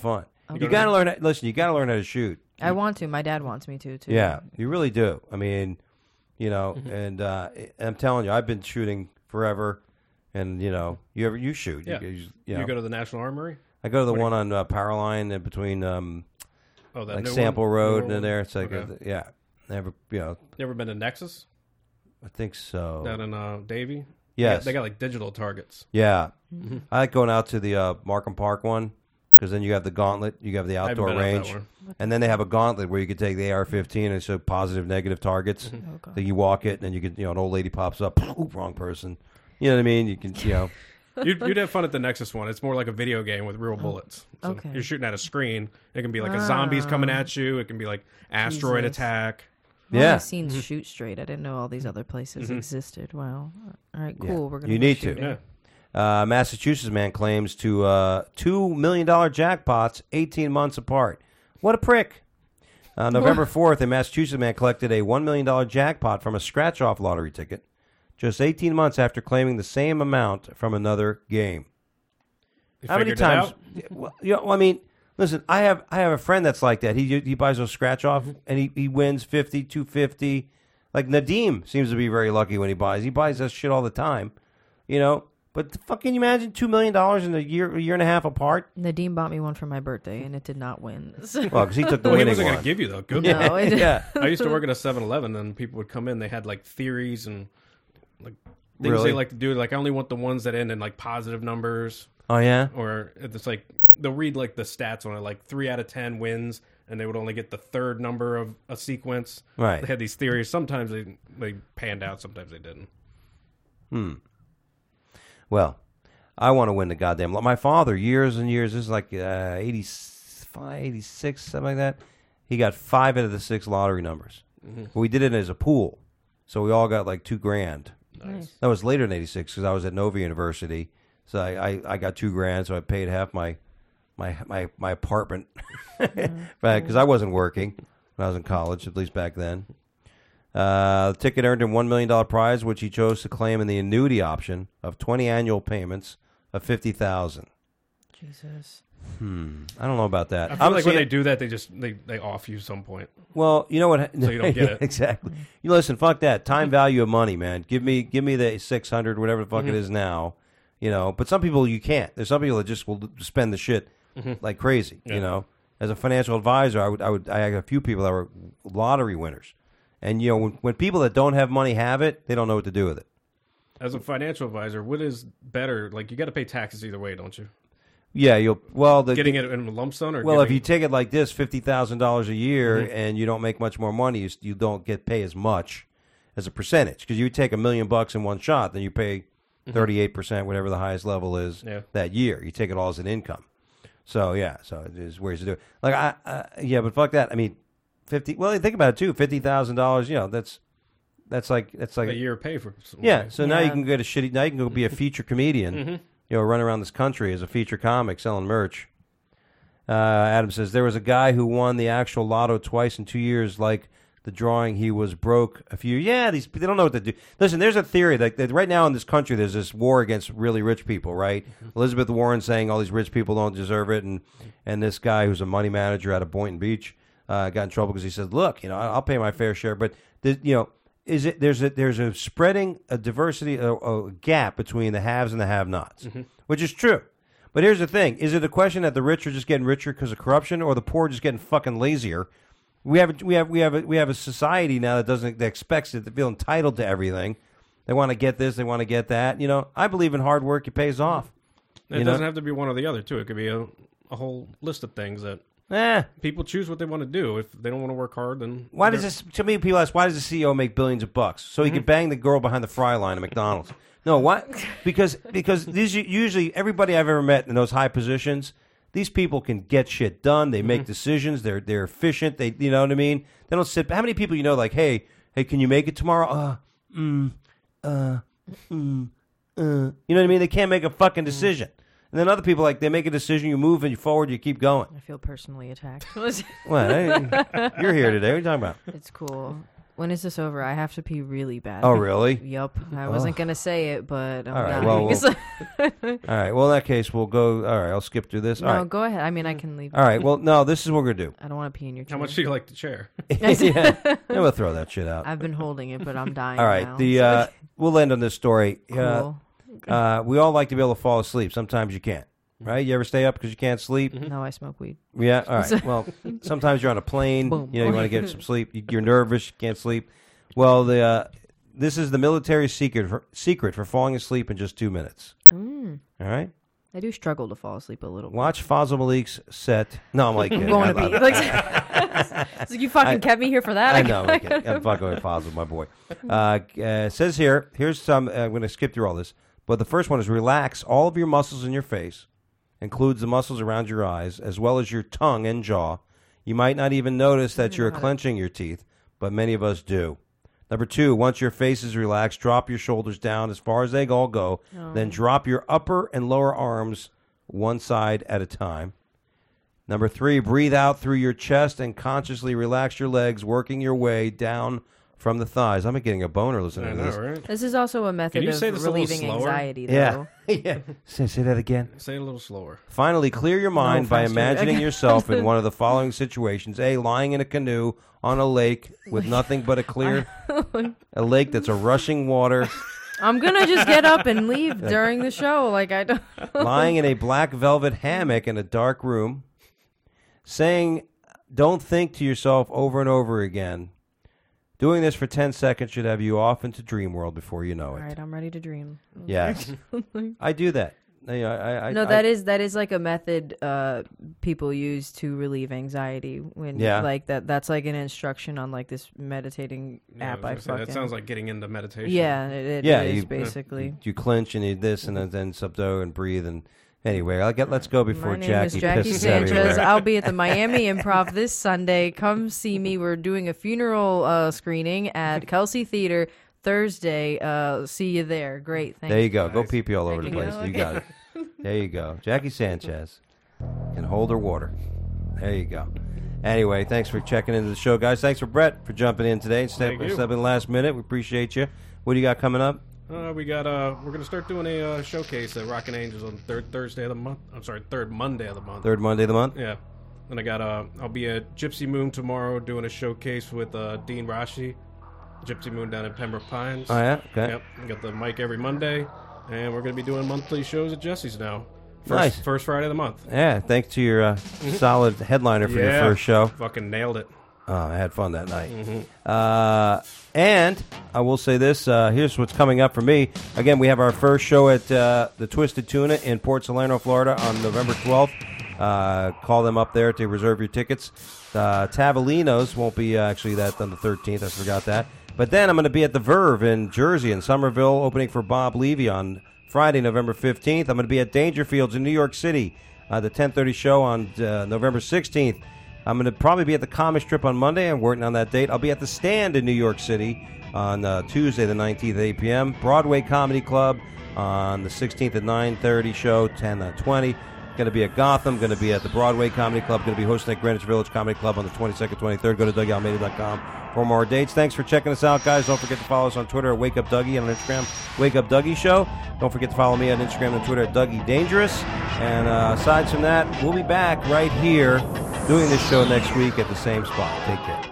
You got to learn. Listen, you got to learn how to shoot. I want to. My dad wants me to too. Yeah, you really do. I mean, and I'm telling you, I've been shooting forever, and you shoot. Yeah. You go to the National Armory. I go to the one on Powerline in between that Sample Road and one? there. It's like Okay. never You ever been to Nexus I think so. down in Davie? Yes. They got like digital targets. Yeah. I like going out to the Markham Park one because then you have the gauntlet, you have the I haven't outdoor been out that range, one. and then they have a gauntlet where you can take the AR-15 and show positive, negative targets. Oh, Then you walk it, and then you can, an old lady pops up, wrong person. You know what I mean? You can, You'd have fun at the Nexus one. It's more like a video game with real bullets. So Okay. you're shooting at a screen. It can be like a zombies coming at you. It can be like asteroid Jesus. attack. I've Yeah. only seen Shoot Straight. I didn't know all these other places existed. Wow. All right, cool. We're gonna You go need to. shooting. Yeah. Massachusetts man claims to $2 million jackpots 18 months apart. What a prick. November 4th, a Massachusetts man collected a $1 million jackpot from a scratch-off lottery ticket just 18 months after claiming the same amount from another game. You How many figured it times? out? Well, I mean, listen, I have a friend that's like that. He buys those scratch-off, and he wins 50, 250. Like Nadeem seems to be very lucky when he buys. He buys that shit all the time, But fucking imagine $2 million in a year and a half apart. Nadeem bought me one for my birthday, and it did not win. Well, because he took the Well, he winning wasn't going one. to give you the good No, one. it Yeah. I used to work at a 7-Eleven, and people would come in. They had like theories and like things Really? they like to do. Like I only want the ones that end in like positive numbers, Oh yeah. or it's like they'll read like the stats on it, like 3 out of 10 wins, and they would only get the third number of a sequence. Right. They had these theories. Sometimes they panned out. Sometimes they didn't. Well, I want to win the goddamn. My father, years and years. This is like 85, 86, something like that. He got 5 out of the 6 lottery numbers. We did it as a pool, so we all got like $2,000. Nice. That was later in '86 because I was at Nova University, so I got $2,000, so I paid half my apartment because I wasn't working when I was in college, at least back then. The ticket earned him $1 million prize, which he chose to claim in the annuity option of 20 annual payments of $50,000. Jesus. I don't know about that. I feel like when they do that, they off you some point. Well, you know what? So you don't get it. Exactly. You listen, fuck that. Time value of money, man. Give me the 600, whatever the fuck it is now. But some people you can't. There's some people that just will spend the shit like crazy. Yeah. As a financial advisor, I had a few people that were lottery winners, and when people that don't have money have it, they don't know what to do with it. As a financial advisor, what is better? Like you got to pay taxes either way, don't you? Yeah, Getting it in a lump sum, or well, if you take it like this, $50,000 a year, and you don't make much more money, you don't pay as much as a percentage. Because you take $1 million in one shot, then you pay 38%, whatever the highest level is that year. You take it all as an income. So it is ways to do it. Like but fuck that. I mean, 50. Well, think about it too. $50,000. That's like a year pay for. Yeah. So now you Yeah. can go to shitty. Now you can go be a feature comedian. Run around this country as a feature comic selling merch. Adam says there was a guy who won the actual lotto twice in 2 years. Like the drawing, he was broke a few. Yeah, they don't know what to do. Listen, there's a theory that right now in this country, there's this war against really rich people. Right? Elizabeth Warren saying all these rich people don't deserve it, and this guy who's a money manager out of Boynton Beach got in trouble because he said, "Look, I'll pay my fair share, but Is it there's a spreading a diversity a gap between the haves and the have-nots, which is true. But here's the thing: is it a question that the rich are just getting richer because of corruption, or the poor are just getting fucking lazier? We have a society now that expects it to feel entitled to everything. They want to get this, they want to get that. I believe in hard work; it pays off. It doesn't have to be one or the other too. It could be a whole list of things that. People choose what they want to do. If they don't want to work hard, then why does this? To me, people ask, why does the CEO make billions of bucks so he can bang the girl behind the fry line at McDonald's? No, why? Because these usually everybody I've ever met in those high positions, these people can get shit done. They make decisions. They're efficient. They know what I mean. They don't sit. How many people like, hey, can you make it tomorrow? You know what I mean? They can't make a fucking decision. And then other people, they make a decision, you move and you forward, you keep going. I feel personally attacked. What? Hey, you're here today. What are you talking about? It's cool. When is this over? I have to pee really bad. Oh, really? Yup. I wasn't going to say it, but I'm All right, dying. well, all right. Well, in that case, we'll go. All right, I'll skip through this. No, All right. go ahead. I mean, I can leave. All right. Well, no, this is what we're going to do. I don't want to pee in your chair. How much do you like the chair? Yeah, we'll throw that shit out. I've been holding it, but I'm dying All right. now. We'll end on this story. Cool. We all like to be able to fall asleep. Sometimes you can't. Right? You ever stay up because you can't sleep? No, I smoke weed. Yeah. All right. Well, sometimes you're on a plane. Boom. You want to get some sleep. You're nervous. You can't sleep. Well, this is the military secret for falling asleep in just 2 minutes. All right. I do struggle to fall asleep a little. Watch Fazal Malik's set. No, I'm like, I'm going to be. So you fucking kept me here for that? I know. I'm fucking with Fazal, my boy. It says here's some. I'm going to skip through all this, but the first one is relax all of your muscles in your face. Includes the muscles around your eyes, as well as your tongue and jaw. You might not even notice that you're clenching your teeth, but many of us do. Number 2, once your face is relaxed, drop your shoulders down as far as they all go. Then drop your upper and lower arms one side at a time. Number 3, breathe out through your chest and consciously relax your legs, working your way down from the thighs. I'm getting a boner listening to this. Right? This is also a method of relieving anxiety, though. Yeah. Say that again. Say it a little slower. Finally, clear your mind by imagining yourself in one of the following situations. A, lying in a canoe on a lake with nothing but a lake that's a rushing water. I'm going to just get up and leave during the show. Like, I don't. Lying in a black velvet hammock in a dark room. Saying, don't think to yourself over and over again. Doing this for 10 seconds should have you off into dream world before you know it. All right, I'm ready to dream. Yes. I do that. That is like a method people use to relieve anxiety. When like that's like an instruction on like this meditating app. I fucking. It sounds like getting into meditation. Yeah, it is basically. You clench and you this and then subdue and breathe and. Anyway, let's go before My name Jackie is Jackie pisses Sanchez. everywhere. I'll be at the Miami Improv this Sunday. Come see me. We're doing a funeral screening at Kelsey Theater Thursday. See you there. Great. Thanks. There you go. Nice. Go pee-pee all over the place. Okay. You got it. There you go. Jackie Sanchez can hold her water. There you go. Anyway, thanks for checking into the show, guys. Thanks for Brett for jumping in today. Stepping in the last minute. We appreciate you. What do you got coming up? We're gonna start doing a showcase at Rockin' Angels on third Monday of the month. Third Monday of the month. Yeah. Then I got I'll be at Gypsy Moon tomorrow doing a showcase with Dean Rashi, Gypsy Moon down in Pembroke Pines. Oh yeah. Okay. Yep. I got the mic every Monday, and we're gonna be doing monthly shows at Jesse's now. First Friday of the month. Yeah. Thanks to your solid headliner for your first show. Fucking nailed it. I had fun that night. And I will say this, here's what's coming up for me. Again, we have our first show at the Twisted Tuna in Port Salerno, Florida on November 12th. Call them up there to reserve your tickets. Tavolino's won't be actually that on the 13th. I forgot that. But then I'm going to be at the Verve in Jersey in Somerville, opening for Bob Levy on Friday, November 15th. I'm going to be at Dangerfields in New York City, the 10:30 show on November 16th. I'm going to probably be at the Comic Strip on Monday. I'm working on that date. I'll be at the Stand in New York City on Tuesday the 19th at 8 p.m. Broadway Comedy Club on the 16th at 9:30 show, 10:20. Going to be at Gotham. Going to be at the Broadway Comedy Club. Going to be hosting at Greenwich Village Comedy Club on the 22nd, 23rd. Go to DougieAlmeida.com for more dates. Thanks for checking us out, guys. Don't forget to follow us on Twitter at Wake Up Dougie and on Instagram, Wake Up Dougie Show. Don't forget to follow me on Instagram and Twitter at Dougie Dangerous. And aside from that, we'll be back right here doing this show next week at the same spot. Take care.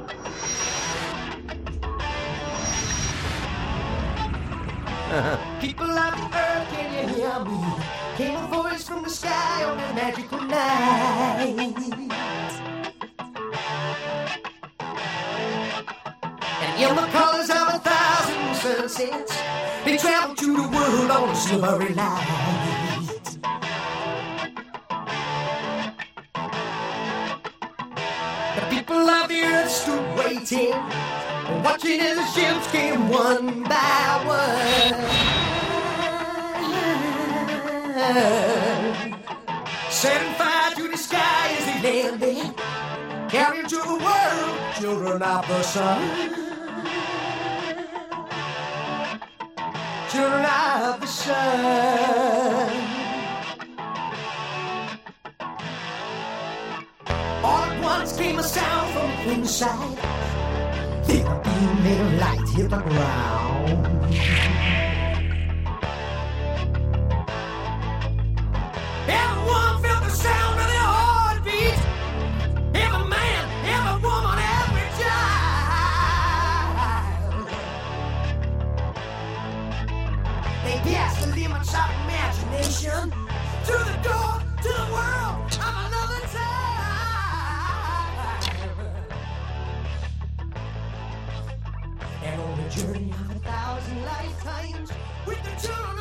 People of the earth, can you hear me? Came a voice from the sky on a magical night. And in the colors of 1,000 sunsets, they traveled to the world on a silvery light. The people of the earth stood waiting, watching as the ships came one by one. Setting fire to the sky as they landed, carrying to the world children of the sun. Children of the sun. All at once came a sound from the inside. Till a beam made of light hit the ground. Everyone felt the sound of their heartbeat. Every man, every woman, every child. They passed the limits of imagination through the door to the world of another time. And on the journey of 1,000 lifetimes with the children